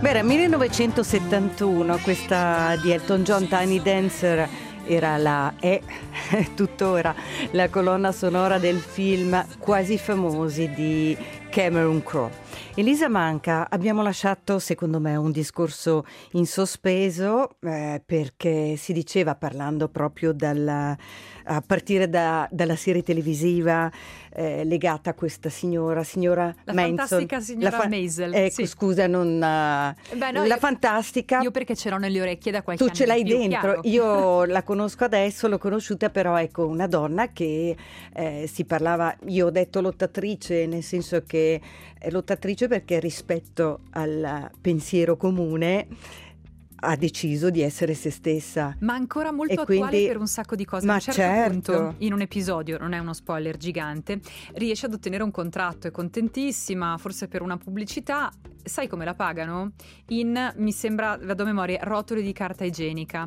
Beh, era 1971, questa di Elton John, Tiny Dancer, è tuttora la colonna sonora del film Quasi famosi di Cameron Crowe. Elisa Manca, abbiamo lasciato secondo me un discorso in sospeso perché si diceva, parlando proprio a partire dalla serie televisiva legata a questa signora la Manson, fantastica signora Maisel. Ecco, sì. Scusa, la fantastica. Io perché ce l'ho nelle orecchie da qualche anno. Tu ce l'hai dentro, chiaro. io la conosco adesso, l'ho conosciuta, però ecco, una donna che si parlava, io ho detto lottatrice, nel senso che è lottatrice perché rispetto al pensiero comune ha deciso di essere se stessa. Ma ancora molto e attuale quindi, per un sacco di cose. Ma a un certo certo. punto, in un episodio, non è uno spoiler gigante, riesce ad ottenere un contratto, è contentissima, forse per una pubblicità. Sai come la pagano? Mi sembra, vado a memoria, rotoli di carta igienica.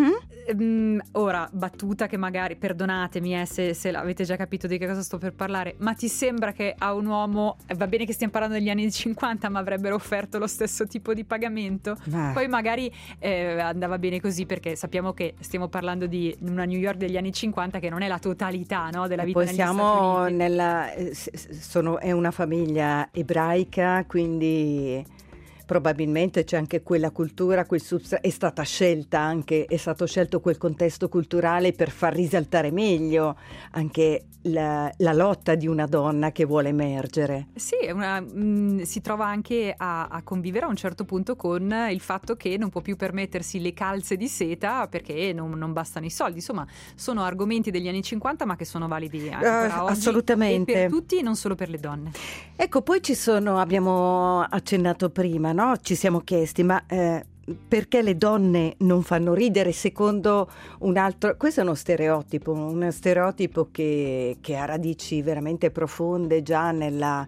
Ora, battuta che magari, perdonatemi se avete già capito di che cosa sto per parlare, ma ti sembra che a un uomo, va bene che stiamo parlando degli anni 50, ma avrebbero offerto lo stesso tipo di pagamento? Poi magari andava bene così, perché sappiamo che stiamo parlando di una New York degli anni 50 che non è la totalità, no, della vita negli Stati Uniti. È una famiglia ebraica, quindi probabilmente c'è anche quella cultura, è stata scelta anche, è stato scelto quel contesto culturale per far risaltare meglio anche la lotta di una donna che vuole emergere. Sì, si trova anche a convivere a un certo punto con il fatto che non può più permettersi le calze di seta perché non bastano i soldi. Insomma, sono argomenti degli anni 50 ma che sono validi ancora oggi. Assolutamente. E per tutti, non solo per le donne. Ecco, poi abbiamo accennato prima, no? Ci siamo chiesti, ma perché le donne non fanno ridere secondo un altro? Questo è uno stereotipo che ha radici veramente profonde già nel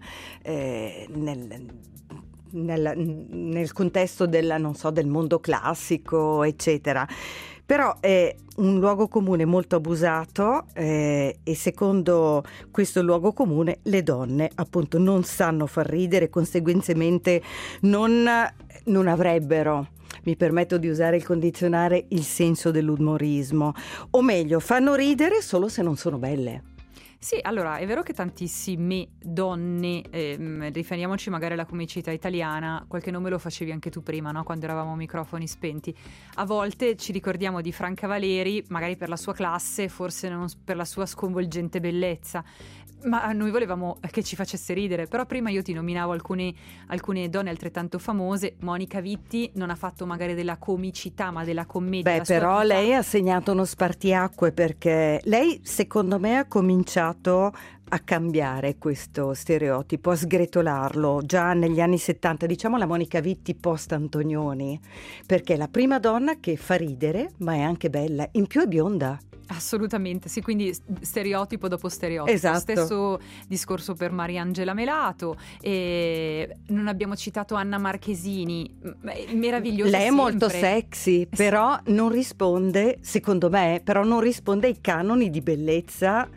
contesto del mondo classico, eccetera. Però è un luogo comune molto abusato e secondo questo luogo comune le donne appunto non sanno far ridere, conseguentemente non avrebbero, mi permetto di usare il condizionale, il senso dell'umorismo, o meglio fanno ridere solo se non sono belle. Sì, allora è vero che tantissime donne, riferiamoci magari alla comicità italiana, qualche nome lo facevi anche tu prima, no? Quando eravamo a microfoni spenti, a volte ci ricordiamo di Franca Valeri magari per la sua classe, forse non per la sua sconvolgente bellezza, ma noi volevamo che ci facesse ridere. Però prima io ti nominavo alcune donne altrettanto famose. Monica Vitti non ha fatto magari della comicità ma della commedia. Beh, però lei ha segnato uno spartiacque, perché lei secondo me ha cominciato a cambiare questo stereotipo, a sgretolarlo già negli anni 70, diciamo la Monica Vitti post Antonioni, perché è la prima donna che fa ridere ma è anche bella, in più è bionda. Assolutamente, sì, quindi stereotipo dopo stereotipo. Esatto. Stesso discorso per Mariangela Melato, e non abbiamo citato Anna Marchesini, meravigliosa. Lei è sempre. molto sexy, però non risponde, secondo me, ai canoni di bellezza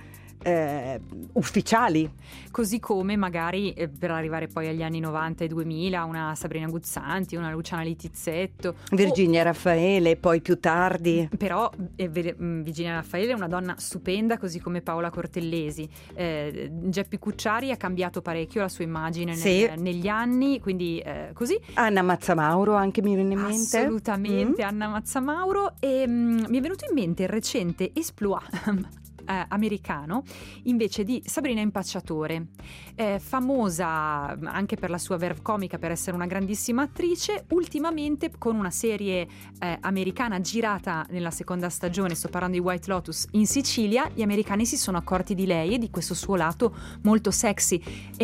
ufficiali. Così come magari per arrivare poi agli anni 90 e 2000 una Sabrina Guzzanti, una Luciana Littizzetto, Virginia Raffaele, poi più tardi. Però Virginia Raffaele è una donna stupenda, così come Paola Cortellesi. Geppi Cucciari ha cambiato parecchio la sua immagine negli anni, quindi così. Anna Mazzamauro anche mi viene in mente. Assolutamente, Anna Mazzamauro. E mi è venuto in mente il recente exploit americano invece di Sabrina Impacciatore, famosa anche per la sua verve comica, per essere una grandissima attrice. Ultimamente con una serie americana girata nella seconda stagione, sto parlando di White Lotus, in Sicilia, gli americani si sono accorti di lei e di questo suo lato molto sexy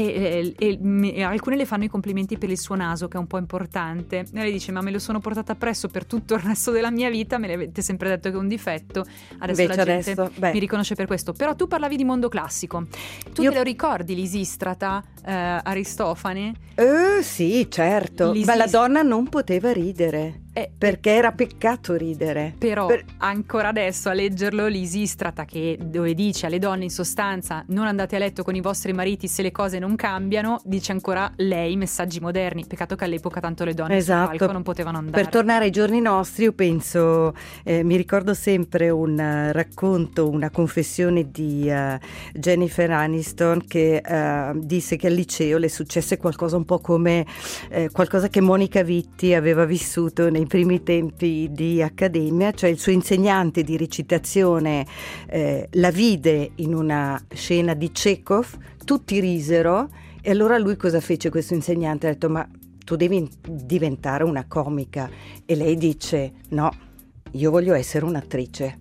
e alcune le fanno i complimenti per il suo naso, che è un po' importante. E lei dice: ma me lo sono portata appresso per tutto il resto della mia vita, me l'avete sempre detto che è un difetto, adesso invece la gente mi riconosce per questo. Però tu parlavi di mondo classico, te lo ricordi Lisistrata, Aristofane? Sì, certo, ma la donna non poteva ridere. perché era peccato ridere. Però ancora adesso a leggerlo Lisistrata, dove dice alle donne in sostanza non andate a letto con i vostri mariti se le cose non cambiano, dice ancora lei messaggi moderni. Peccato che all'epoca tanto le donne sul palco non potevano andare. Per tornare ai giorni nostri, io penso, mi ricordo sempre un racconto, una confessione di Jennifer Aniston che disse che al liceo le successe qualcosa un po' come qualcosa che Monica Vitti aveva vissuto nei primi tempi di accademia, cioè il suo insegnante di recitazione la vide in una scena di Chekhov, tutti risero e allora lui cosa fece questo insegnante? Ha detto: ma tu devi diventare una comica. E lei dice: no, io voglio essere un'attrice.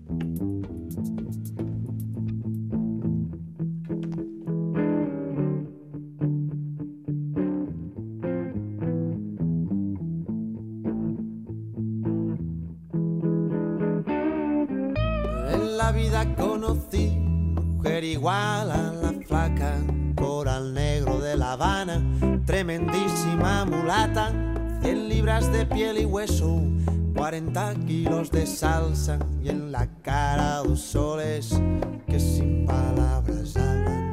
En la vida conocí mujer igual a la flaca, coral negro de La Habana, tremendísima mulata, 100 libras de piel y hueso, 40 kilos de salsa y en la cara 2 soles que sin palabras hablan,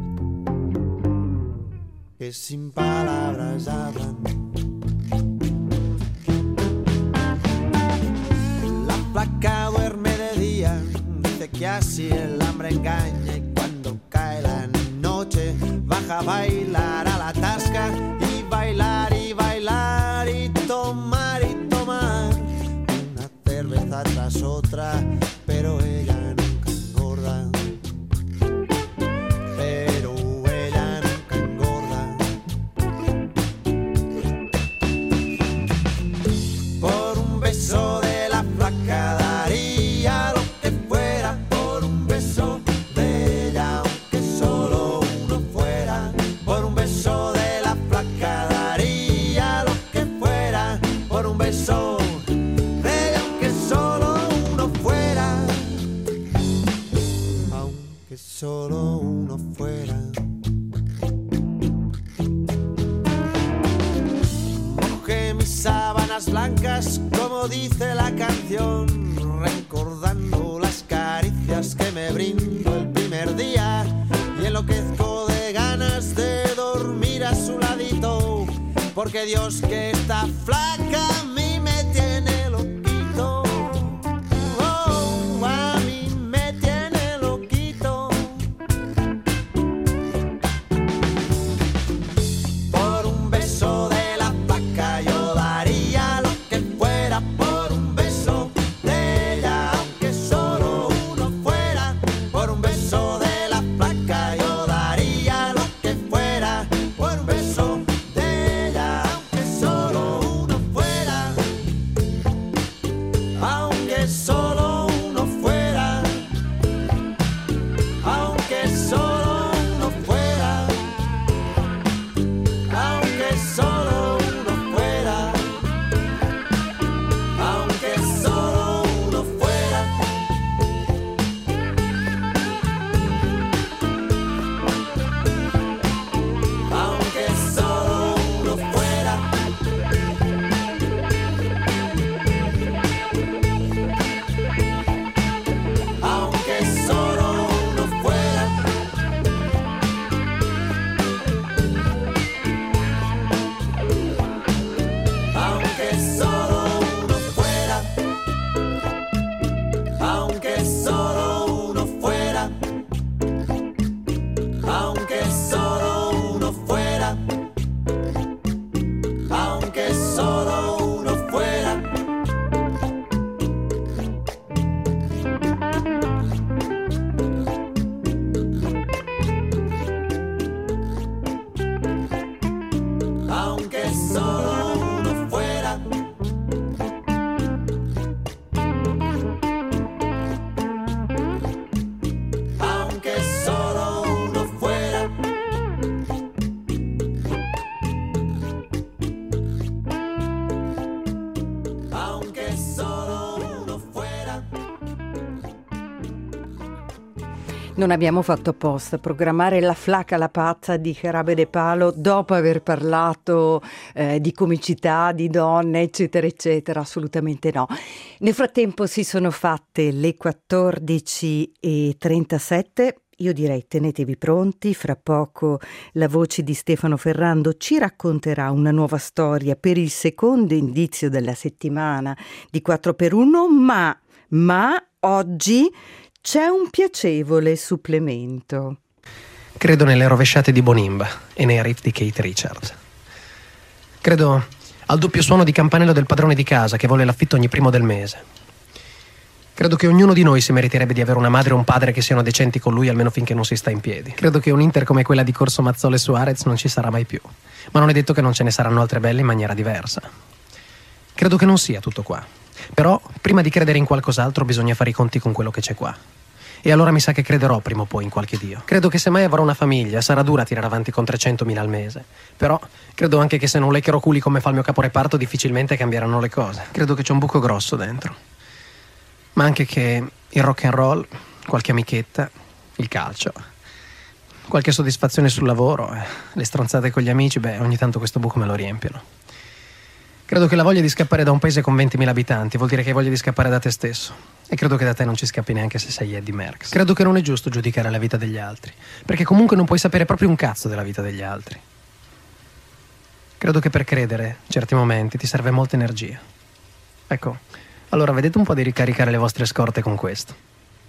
que sin palabras hablan. La flaca duerme de día, dice que así el hambre engaña y cuando cae la noche baja a bailar a la tasca y bailar y bailar y tomar una cerveza tras otra, pero ella nunca engorda, pero ella nunca engorda. Por un beso de la flaca daría lo que fuera, por un beso de ella aunque solo uno fuera, por un beso de la flaca daría lo que fuera, por un beso de ella aunque solo uno fuera, aunque solo uno fuera. Mojé mis sábanas blancas como dice la canción, recordando las caricias que me brindó el primer día y enloquezco de ganas de dormir a su ladito, porque Dios que está flaca a mí me tiene loquito, oh, a mí me tiene loquito. Por un beso de la flaca yo daría lo que fuera, por un beso de ella aunque solo uno fuera, por un beso de la flaca yo daría lo que fuera, por un beso de ella aunque solo uno fuera, aunque solo uno fuera, aunque solo uno fuera, aunque solo uno fuera, aunque solo uno fuera. Aunque solo uno fuera, aunque solo uno fuera, aunque solo uno fuera, aunque solo uno fuera, aunque solo uno fuera, aunque solo uno fuera. Aunque solo uno fuera, aunque solo uno fuera, aunque solo uno fuera. Non abbiamo fatto apposta programmare la flaca la pazza di Jarabe de Palo dopo aver parlato di comicità, di donne, eccetera, eccetera. Assolutamente no. Nel frattempo si sono fatte le 14:37. Io direi tenetevi pronti, fra poco la voce di Stefano Ferrando ci racconterà una nuova storia per il secondo indizio della settimana di 4x1, ma oggi c'è un piacevole supplemento. Credo nelle rovesciate di Bonimba e nei riff di Keith Richards. Credo al doppio suono di campanello del padrone di casa che vuole l'affitto ogni primo del mese. Credo che ognuno di noi si meriterebbe di avere una madre e un padre che siano decenti con lui almeno finché non si sta in piedi. Credo che un Inter come quella di Corso Mazzola e Suarez non ci sarà mai più, ma non è detto che non ce ne saranno altre belle in maniera diversa. Credo che non sia tutto qua. Però, prima di credere in qualcos'altro, bisogna fare i conti con quello che c'è qua. E allora mi sa che crederò prima o poi in qualche Dio. Credo che se mai avrò una famiglia, sarà dura tirare avanti con 300.000 al mese. Però, credo anche che se non leccherò culi come fa il mio caporeparto, difficilmente cambieranno le cose. Credo che c'è un buco grosso dentro. Ma anche che il rock and roll, qualche amichetta, il calcio, qualche soddisfazione sul lavoro, le stronzate con gli amici, ogni tanto questo buco me lo riempiono. Credo che la voglia di scappare da un paese con 20.000 abitanti vuol dire che hai voglia di scappare da te stesso. E credo che da te non ci scappi neanche se sei Eddie Merckx. Credo che non è giusto giudicare la vita degli altri, perché comunque non puoi sapere proprio un cazzo della vita degli altri. Credo che per credere, in certi momenti, ti serve molta energia. Ecco, allora vedete un po' di ricaricare le vostre scorte con questo.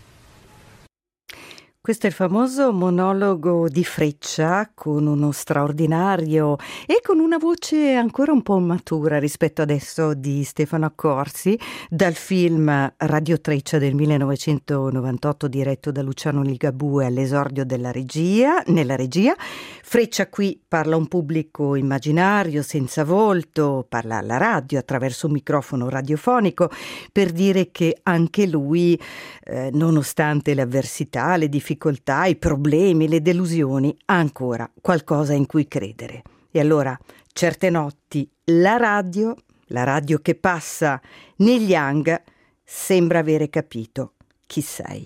Questo è il famoso monologo di Freccia, con uno straordinario e con una voce ancora un po' matura rispetto adesso di Stefano Accorsi, dal film Radio Treccia del 1998 diretto da Luciano Ligabue all'esordio nella regia. Freccia qui parla a un pubblico immaginario, senza volto, parla alla radio attraverso un microfono radiofonico per dire che anche lui, nonostante le avversità, le difficoltà, i problemi, le delusioni, ha ancora qualcosa in cui credere. E allora, certe notti, la radio che passa negli hang, sembra avere capito chi sei.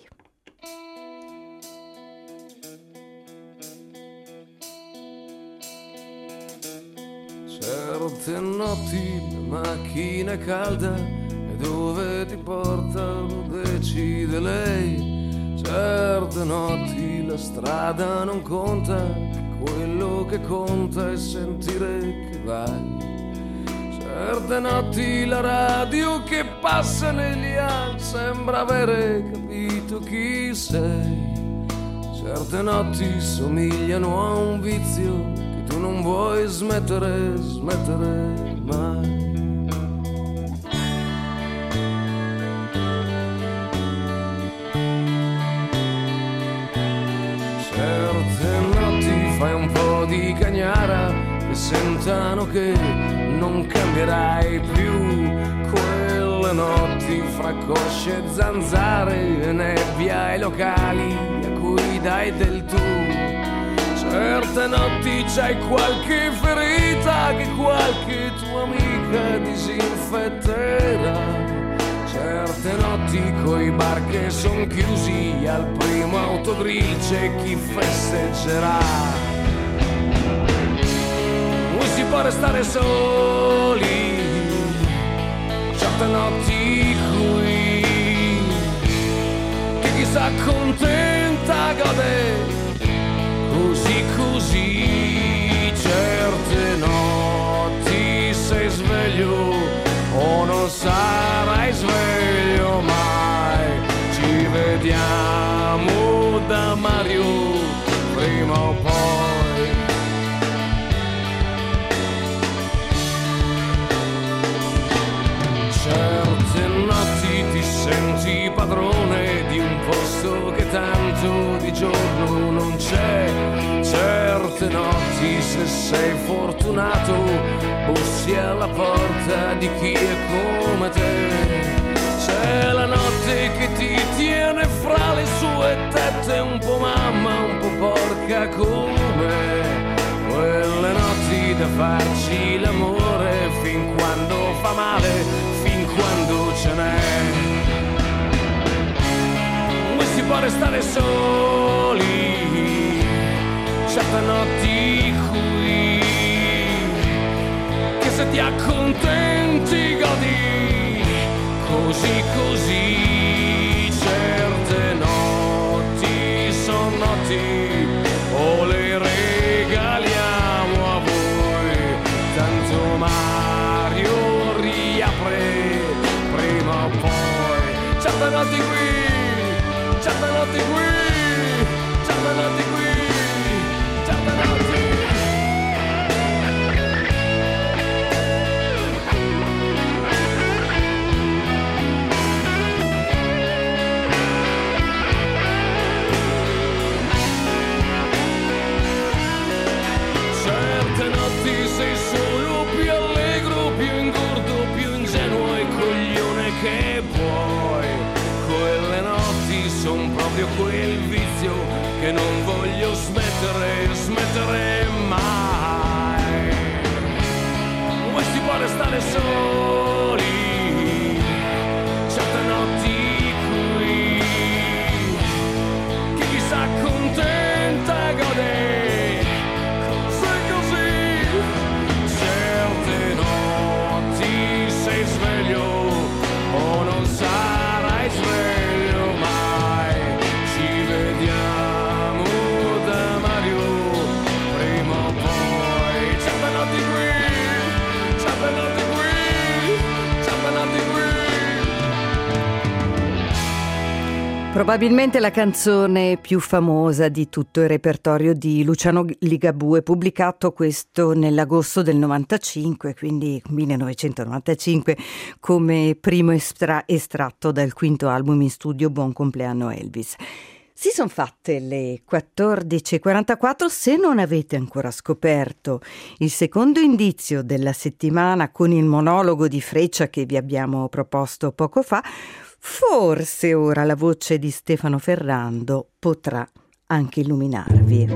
Certe notti la macchina è calda e dove ti porta lo decide lei. Certe notti la strada non conta, quello che conta è sentire che vai. Certe notti la radio che passa negli anni sembra avere capito chi sei. Certe notti somigliano a un vizio che tu non vuoi smettere mai. Certe notti fai un po' di cagnara e sentano che non cambierai più. Quelle notti fra cosce e zanzare e nebbia e locali a cui dai del tu. Certe notti c'hai qualche ferita che qualche tua amica disinfetterà. Certe notti coi bar che son chiusi, al primo autogrill c'è chi festeggerà. Non si può restare soli, certe notti qui, che chi s'accontenta gode così così. Certe notti sei sveglio o non sarai sveglio mai. Ci vediamo da Mario prima o poi. Certe notti ti senti padrone di un posto che tanto di giorno non c'è. Certe notti, se sei fortunato, bussi alla porta di chi è come te. C'è la notte che ti tiene fra le sue tette, un po' mamma, un po' porca come. Quelle notti da farci l'amore fin quando fa male, fin quando ce n'è. può restare soli certe notti qui, che se ti accontenti godi così così. Certe notti son notti, o le regaliamo a voi, tanto Mario riapre prima o poi. Certe notti qui, certe notti qui, certe notti qui, certe notti. Certe notti sei solo più allegro, più ingordo, più ingenuo e coglione che puoi. Quelle notti son proprio quel vizio che non voglio smettere mai. Vuoi si può restare soli certe notti qui, che chi s'accontenta gode così così. Certe notti sei sveglio o non sarai sveglio mai. Ci vediamo da Mario prima o poi. Certe notti qui, certe notti qui, certe notti qui. Probabilmente la canzone più famosa di tutto il repertorio di Luciano Ligabue, pubblicato questo nell'agosto del 95, quindi 1995, come primo estratto dal quinto album in studio Buon compleanno Elvis. Si sono fatte le 14:44. Se non avete ancora scoperto il secondo indizio della settimana con il monologo di Freccia che vi abbiamo proposto poco fa, forse ora la voce di Stefano Ferrando potrà anche illuminarvi.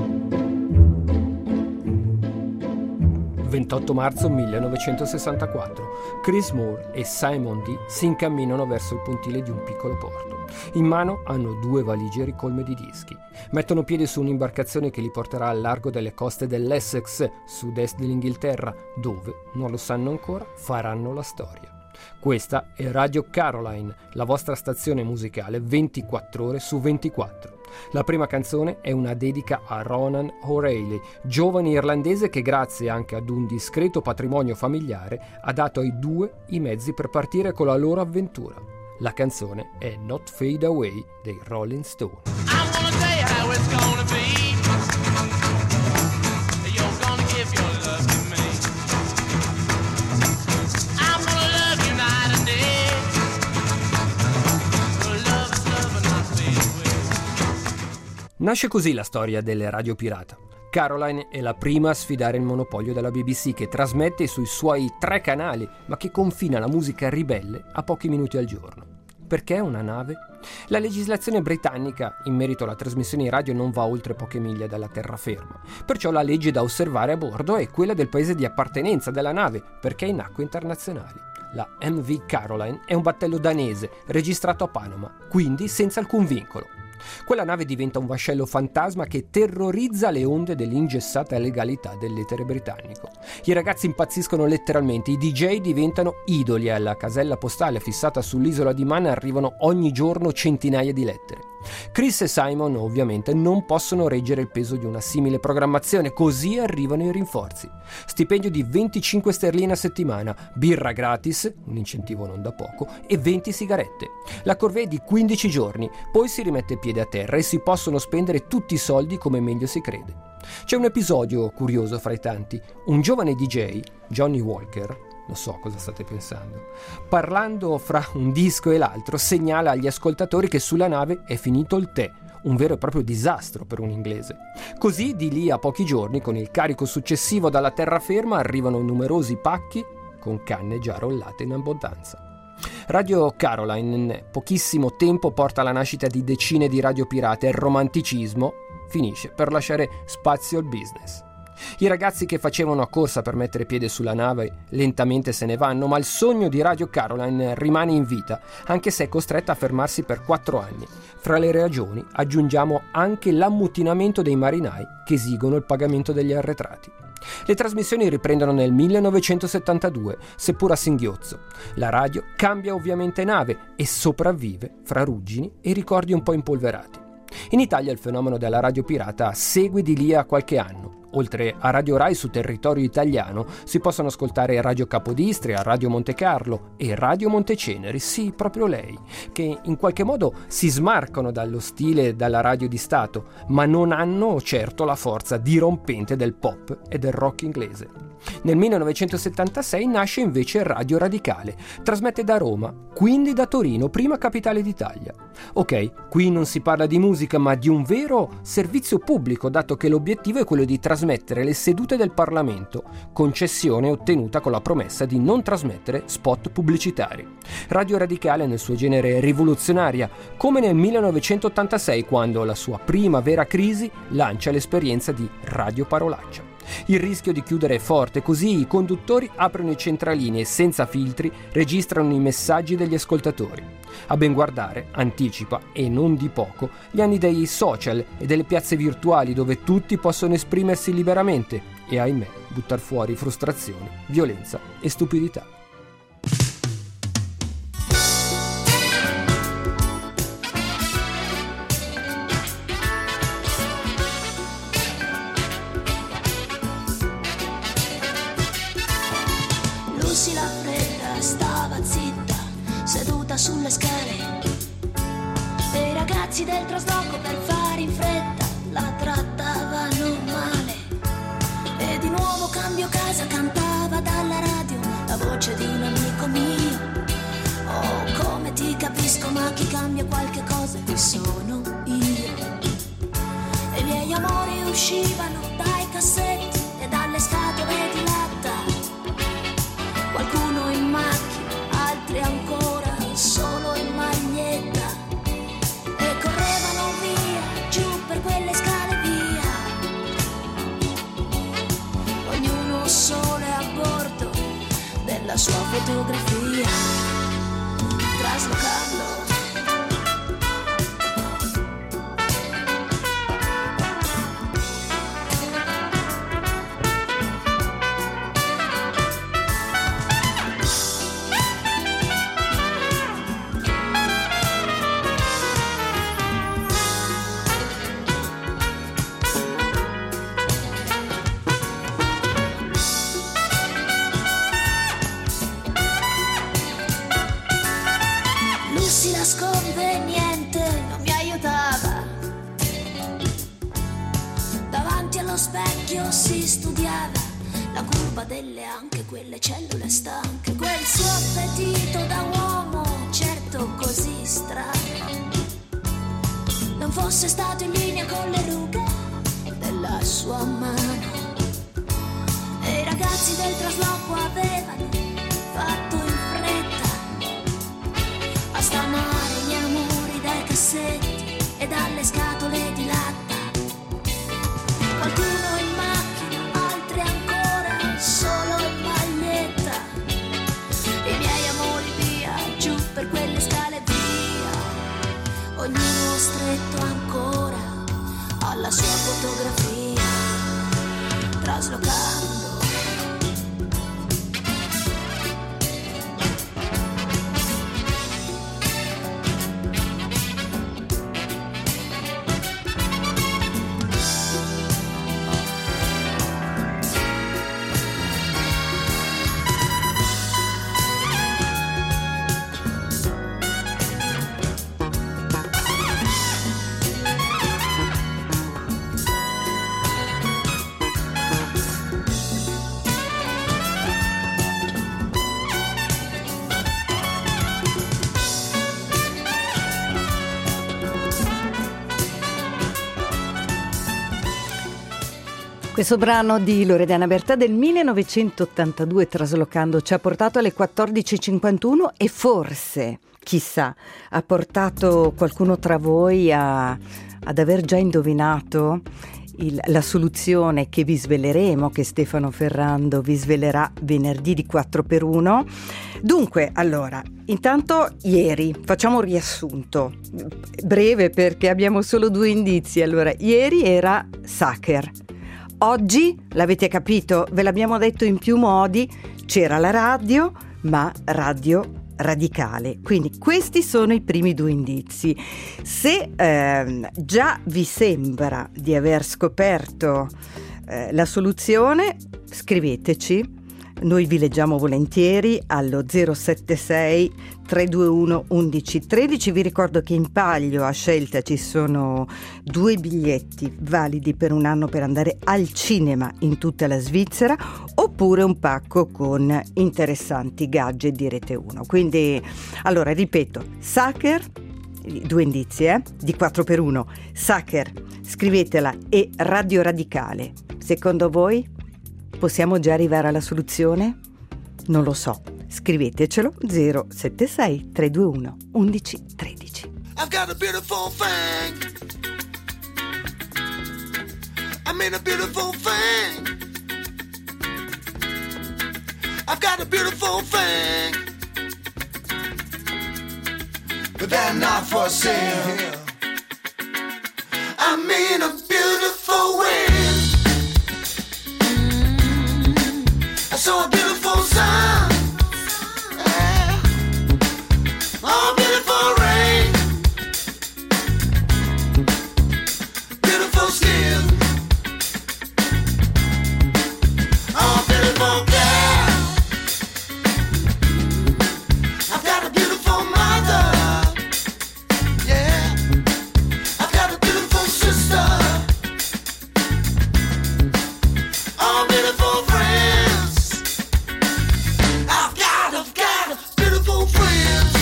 28 marzo 1964. Chris Moore e Simon D. si incamminano verso il pontile di un piccolo porto. In mano hanno 2 valigie ricolme di dischi. Mettono piede su un'imbarcazione che li porterà al largo delle coste dell'Essex, sud-est dell'Inghilterra, dove, non lo sanno ancora, faranno la storia. Questa è Radio Caroline, la vostra stazione musicale 24 ore su 24. La prima canzone è una dedica a Ronan O'Reilly, giovane irlandese che grazie anche ad un discreto patrimonio familiare ha dato ai 2 i mezzi per partire con la loro avventura. La canzone è Not Fade Away dei Rolling Stone. Nasce così la storia delle radio pirata. Caroline è la prima a sfidare il monopolio della BBC, che trasmette sui suoi 3 canali, ma che confina la musica ribelle a pochi minuti al giorno. Perché una nave? La legislazione britannica in merito alla trasmissione in radio non va oltre poche miglia dalla terraferma, perciò la legge da osservare a bordo è quella del paese di appartenenza della nave, perché è in acque internazionali. La MV Caroline è un battello danese, registrato a Panama, quindi senza alcun vincolo. Quella nave diventa un vascello fantasma che terrorizza le onde dell'ingessata legalità dell'etere britannico. I ragazzi impazziscono letteralmente, i DJ diventano idoli, e alla casella postale fissata sull'isola di Man arrivano ogni giorno centinaia di lettere. Chris e Simon ovviamente non possono reggere il peso di una simile programmazione, così arrivano i rinforzi. Stipendio di 25 sterline a settimana, birra gratis, un incentivo non da poco, e 20 sigarette. La corvée è di 15 giorni, poi si rimette piede a terra e si possono spendere tutti i soldi come meglio si crede. C'è un episodio curioso fra i tanti. Un giovane DJ, Johnny Walker, non so cosa state pensando, parlando fra un disco e l'altro, segnala agli ascoltatori che sulla nave è finito il tè, un vero e proprio disastro per un inglese. Così di lì a pochi giorni, con il carico successivo dalla terraferma, arrivano numerosi pacchi con canne già rollate in abbondanza. Radio Caroline in pochissimo tempo porta alla nascita di decine di radio pirate e il romanticismo finisce per lasciare spazio al business. I ragazzi che facevano a corsa per mettere piede sulla nave lentamente se ne vanno, ma il sogno di Radio Caroline rimane in vita, anche se è costretta a fermarsi per 4 anni. Fra le ragioni aggiungiamo anche l'ammutinamento dei marinai che esigono il pagamento degli arretrati. Le trasmissioni riprendono nel 1972, seppur a singhiozzo. La radio cambia ovviamente nave e sopravvive fra ruggini e ricordi un po' impolverati. In Italia il fenomeno della radio pirata segue di lì a qualche anno. Oltre a Radio Rai su territorio italiano si possono ascoltare Radio Capodistria, Radio Montecarlo e Radio Monteceneri, sì, proprio lei, che in qualche modo si smarcano dallo stile e dalla radio di Stato, ma non hanno certo la forza dirompente del pop e del rock inglese. Nel 1976 nasce invece Radio Radicale, trasmette da Roma, quindi da Torino, prima capitale d'Italia. Ok, qui non si parla di musica ma di un vero servizio pubblico, dato che l'obiettivo è quello di trasmettere le sedute del Parlamento, concessione ottenuta con la promessa di non trasmettere spot pubblicitari. Radio Radicale nel suo genere rivoluzionaria, come nel 1986 quando la sua prima vera crisi lancia l'esperienza di Radio Parolaccia. Il rischio di chiudere è forte, così i conduttori aprono i centralini e senza filtri registrano i messaggi degli ascoltatori. A ben guardare, anticipa, e non di poco, gli anni dei social e delle piazze virtuali dove tutti possono esprimersi liberamente e, ahimè, buttar fuori frustrazioni, violenza e stupidità. Lucy la fredda stava zitta, seduta sulle scale. E i ragazzi del trasloco per fare in fretta la trattavano male. E di nuovo cambio casa, cantava dalla radio la voce di un amico mio. Oh, come ti capisco, ma chi cambia qualche cosa qui sono io. E i miei amori uscivano dai cassetti e dalle scatole di latta. Qualcuno in macchina, altri ancora solo in maglietta. E correvano via, giù per quelle scale via. Ognuno solo a bordo della sua fotografia, traslocando. La sconveniente non mi aiutava. Davanti allo specchio si studiava la curva delle anche, quelle cellule stanche, quel suo appetito da uomo, certo così strano, non fosse stato in linea con le rughe della sua mano. E i ragazzi del trasloco avevano fatto in fretta a stanare gli amori dai cassetti e dalle scatole di latta. Qualcuno in macchina, altri ancora solo in maglietta. I miei amori via, giù per quelle scale via. Ognuno stretto ancora alla sua fotografia, traslocando. Questo brano di Loredana Bertà del 1982, Traslocando, ci ha portato alle 14.51 e forse, chissà, ha portato qualcuno tra voi ad aver già indovinato la soluzione che vi sveleremo, che Stefano Ferrando vi svelerà venerdì di 4x1. Dunque, allora, intanto ieri, facciamo un riassunto breve perché abbiamo solo 2 indizi. Allora, ieri era Sacher. Oggi, l'avete capito, ve l'abbiamo detto in più modi, c'era la radio, ma radio radicale. Quindi questi sono i primi 2 indizi. Se già vi sembra di aver scoperto la soluzione, scriveteci. Noi vi leggiamo volentieri allo 076 321 1113. Vi ricordo che in palio a scelta ci sono 2 biglietti validi per 1 anno per andare al cinema in tutta la Svizzera, oppure un pacco con interessanti gadget di Rete 1. Quindi, allora, ripeto, Sacher, 2 indizi di 4x1, Sacher, scrivetela, e Radio Radicale. Secondo voi possiamo già arrivare alla soluzione? Non lo so. Scrivetecelo 076 321 1113. I've got a beautiful thing. I mean a beautiful thing. I've got a beautiful thing. But they're not for sale. I mean a beautiful wing. I saw a beautiful sun. Oh, beautiful rain. Beautiful skin. Oh, beautiful girl. I've got a beautiful mother. Yeah. I've got a beautiful sister. Oh, beautiful friends. I've got beautiful friends.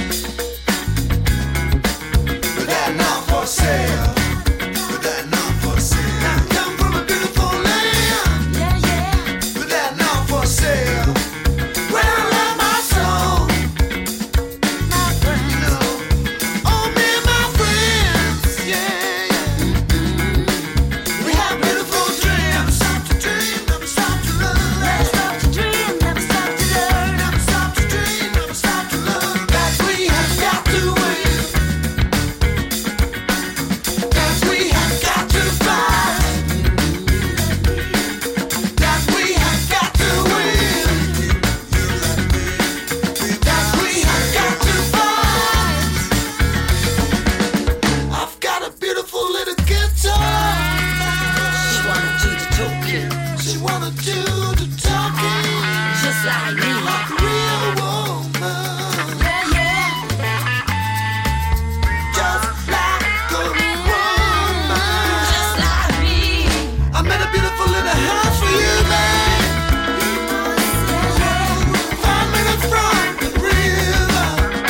But they're not for sale. But they're not for sale. I come from a beautiful land. Yeah, yeah. But they're not for sale. Where I love my soul. My friends. You know. Oh, me and my friends. Yeah, yeah. We have beautiful dreams. Never stop to dream. Never stop to love. Never stop to dream. Never stop to learn. Never stop to dream. Never stop to love. That we have got to win. That we have got to fight. That we have got to win. That we have got to fight. I've got a beautiful little guitar. She wanna do the talking. She wanna do the talking. Just like me. Like a real woman. Yeah, yeah. Just like a woman. Just like me. I made a beautiful little house for you, man. 5 minutes from the river.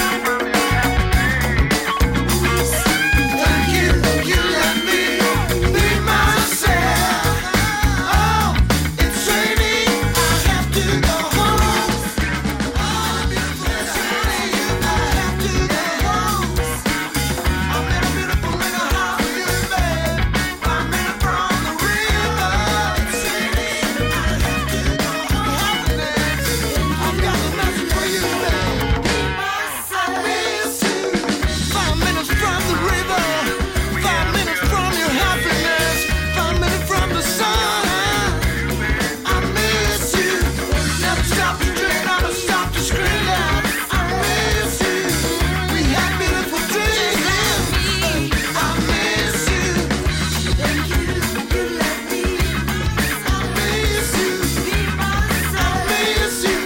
Thank you let me be myself. Oh, it's raining, I have to go home. Oh, it's raining, I have to go home. I made a beautiful little house for you, babe. 5 minutes from the river. It's raining, I have to go home. I've got a message for you, babe. I miss you. 5 minutes from the river. 5 minutes from your happiness. 5 minutes from the sun. I miss you. Never stop to dream, never stop to scream out. I miss you. We had beautiful dreams. I miss you. Thank you let me. I miss you. I miss you.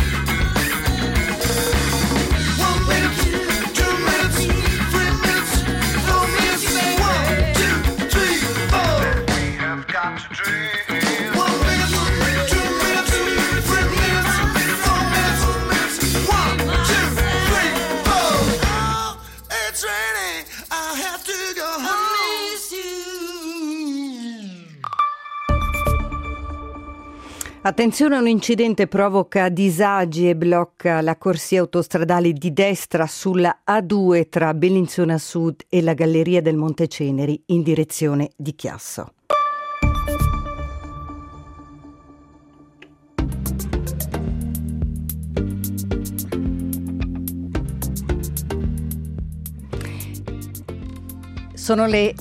1 minute, 2 minutes, 3 minutes, 4 minutes. 1, 2, 3, 4. We have got to dream. 1 minute, 2 minutes, 3 minutes, 4 minutes. 1, 2, 3, 4. Oh, it's raining. I have to go home. I miss you. Attenzione, un incidente provoca disagi e blocca la corsia autostradale di destra sulla A2 tra Bellinzona Sud e la Galleria del Monte Ceneri in direzione di Chiasso. Sono le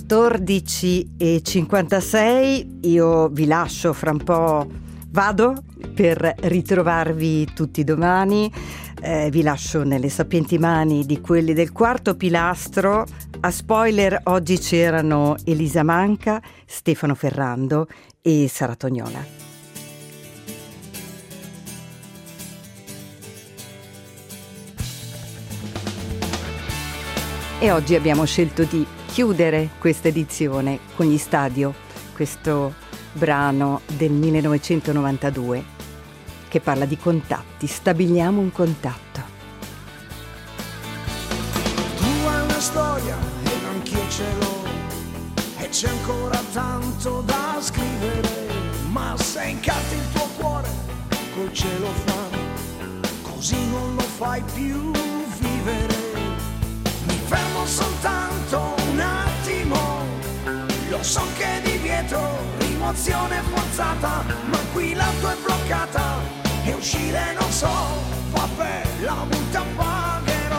14:56, io vi lascio fra un po', vado per ritrovarvi tutti domani, vi lascio nelle sapienti mani di quelli del quarto pilastro. A spoiler, oggi c'erano Elisa Manca, Stefano Ferrando e Sara Tognola. E oggi abbiamo scelto di chiudere questa edizione con gli Stadio, questo brano del 1992 che parla di contatti. Stabiliamo un contatto. Tu hai una storia ed anch'io ce l'ho, e c'è ancora tanto da scrivere, ma se incarti il tuo cuore col cielo fa, così non lo fai più vivere. Fermo soltanto un attimo, lo so che di dietro rimozione forzata, ma qui l'auto è bloccata e uscire non so, vabbè la multa pagherò.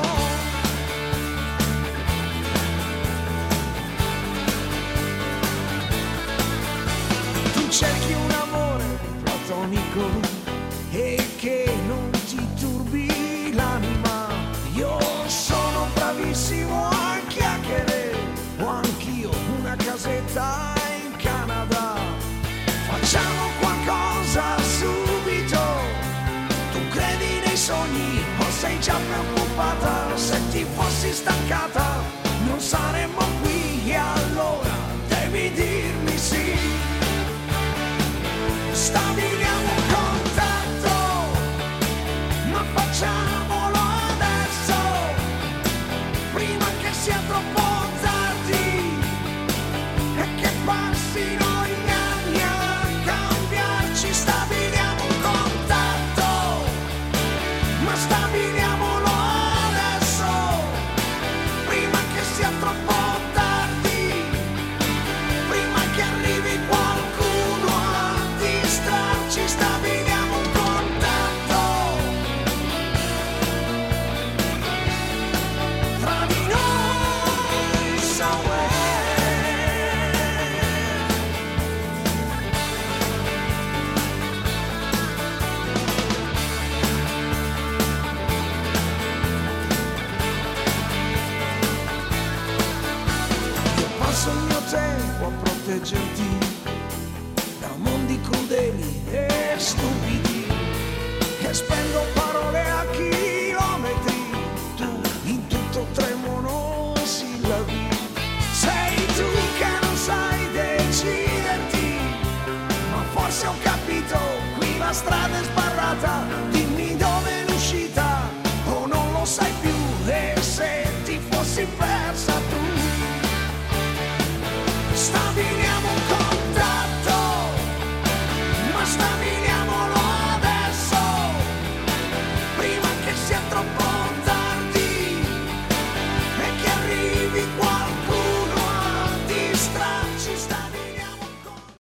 Tu cerchi un amore platonico e che non ti turbi l'anima, io sono bravissimo a chiacchiere, ho anch'io una casetta in Canada. Facciamo qualcosa subito, tu credi nei sogni o sei già preoccupata? Se ti fossi stancata non saremmo qui e allora devi dirmi sì. Stabiliamo un contatto, ma facciamolo adesso, prima che sia troppo tardi e che passino gli anni a cambiarci. Stabiliamo un contatto, ma stabiliamolo adesso, prima che sia troppo tardi, prima che arrivi qualcuno a distrarci. Stabiliamo un contatto tra di noi, io passo il mio tempo a proteggerti da mondi crudeli e stupidi, che spendo parole a chilometri, tu in tutto tre monosillabi. Sei tu che non sai deciderti, ma forse ho capito, qui la strada è sbarrata, dimmi dove è l'uscita o non lo sai più, e se ti fossi persa tu. Stabiliamo un contatto, ma stabiliamo